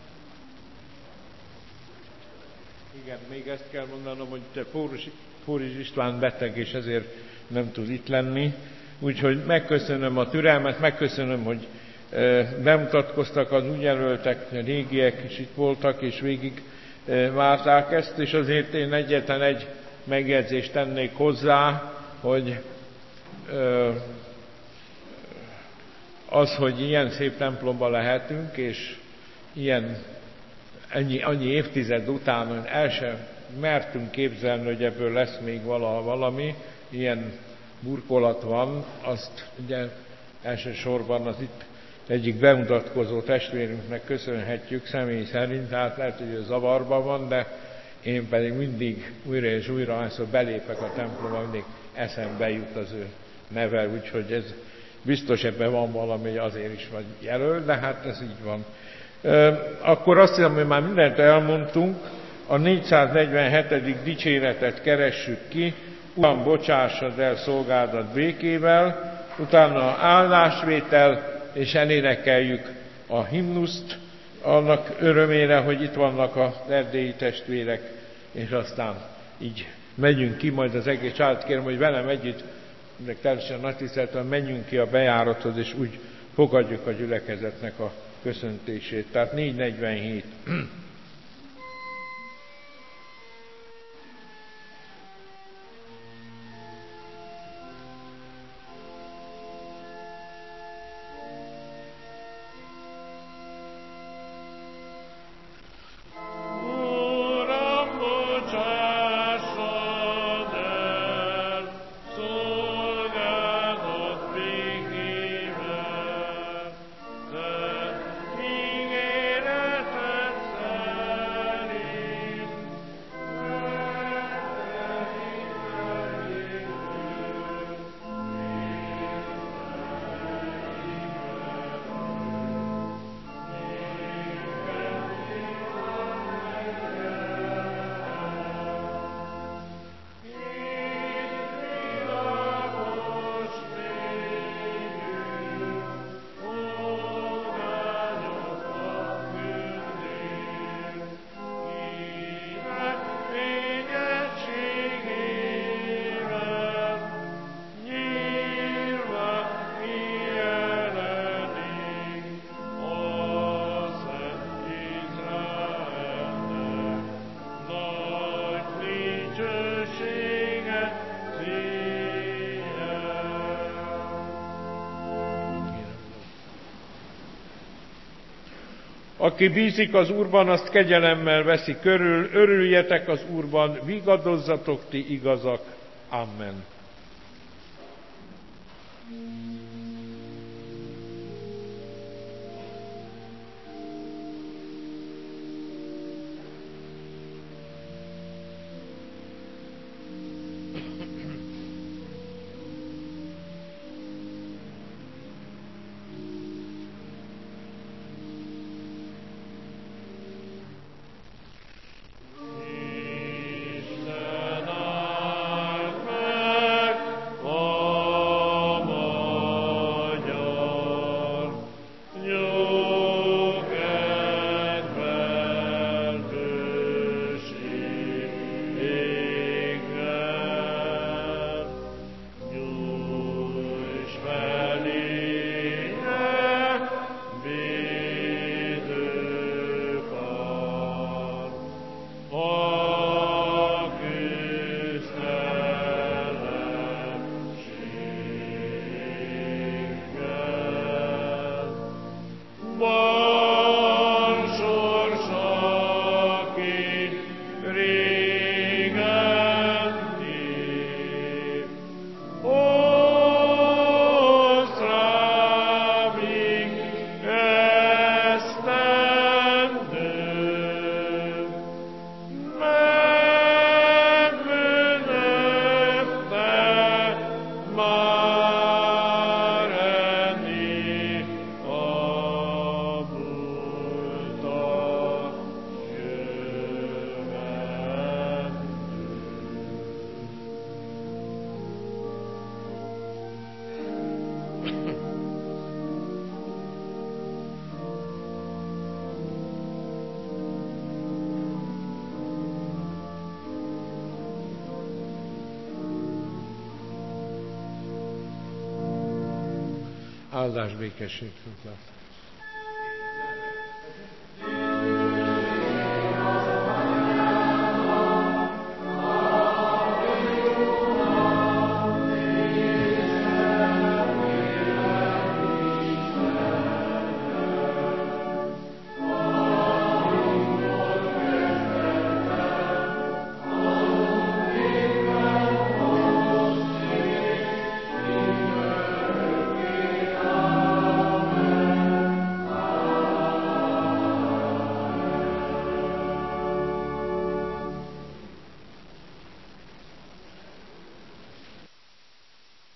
Igen, még ezt kell mondanom, hogy te Pórizs István beteg, és ezért nem tud itt lenni. Úgyhogy megköszönöm a türelmet, megköszönöm, hogy bemutatkoztak az úgy jelöltek, a régiek is itt voltak, és végig várták ezt, és azért én egyetlen egy megjegyzést tennék hozzá, hogy az, hogy ilyen szép templomban lehetünk, és ilyen ennyi, annyi évtized után el sem mertünk képzelni, hogy ebből lesz még valaha valami, ilyen burkolat van, azt ugye elsősorban az itt egyik bemutatkozó testvérünknek köszönhetjük személy szerint, tehát lehet, hogy ő zavarban van, de én pedig mindig újra és újra, amikor belépek a templomba, mindig eszembe jut az ő neve, úgyhogy ez biztos ebben van valami, azért is vagy jelöl, de hát ez így van. Akkor azt hiszem, hogy már mindent elmondtunk, a négyszáznegyvenhetedik dicséretet keressük ki, Uram, bocsássad el szolgádat békével, utána állásvétel, és elénekeljük a himnuszt, annak örömére, hogy itt vannak az erdélyi testvérek, és aztán így megyünk ki, majd az egész család kérem, hogy velem együtt, de természetesen nagy tiszteletben menjünk ki a bejárathoz, és úgy fogadjuk a gyülekezetnek a köszöntését. Tehát négyszáznegyvenhét. Uram, bocsássad el Aki bízik az Úrban, azt kegyelemmel veszi körül, örüljetek az Úrban, vigadozzatok ti igazak. Amen. Áldás békesség,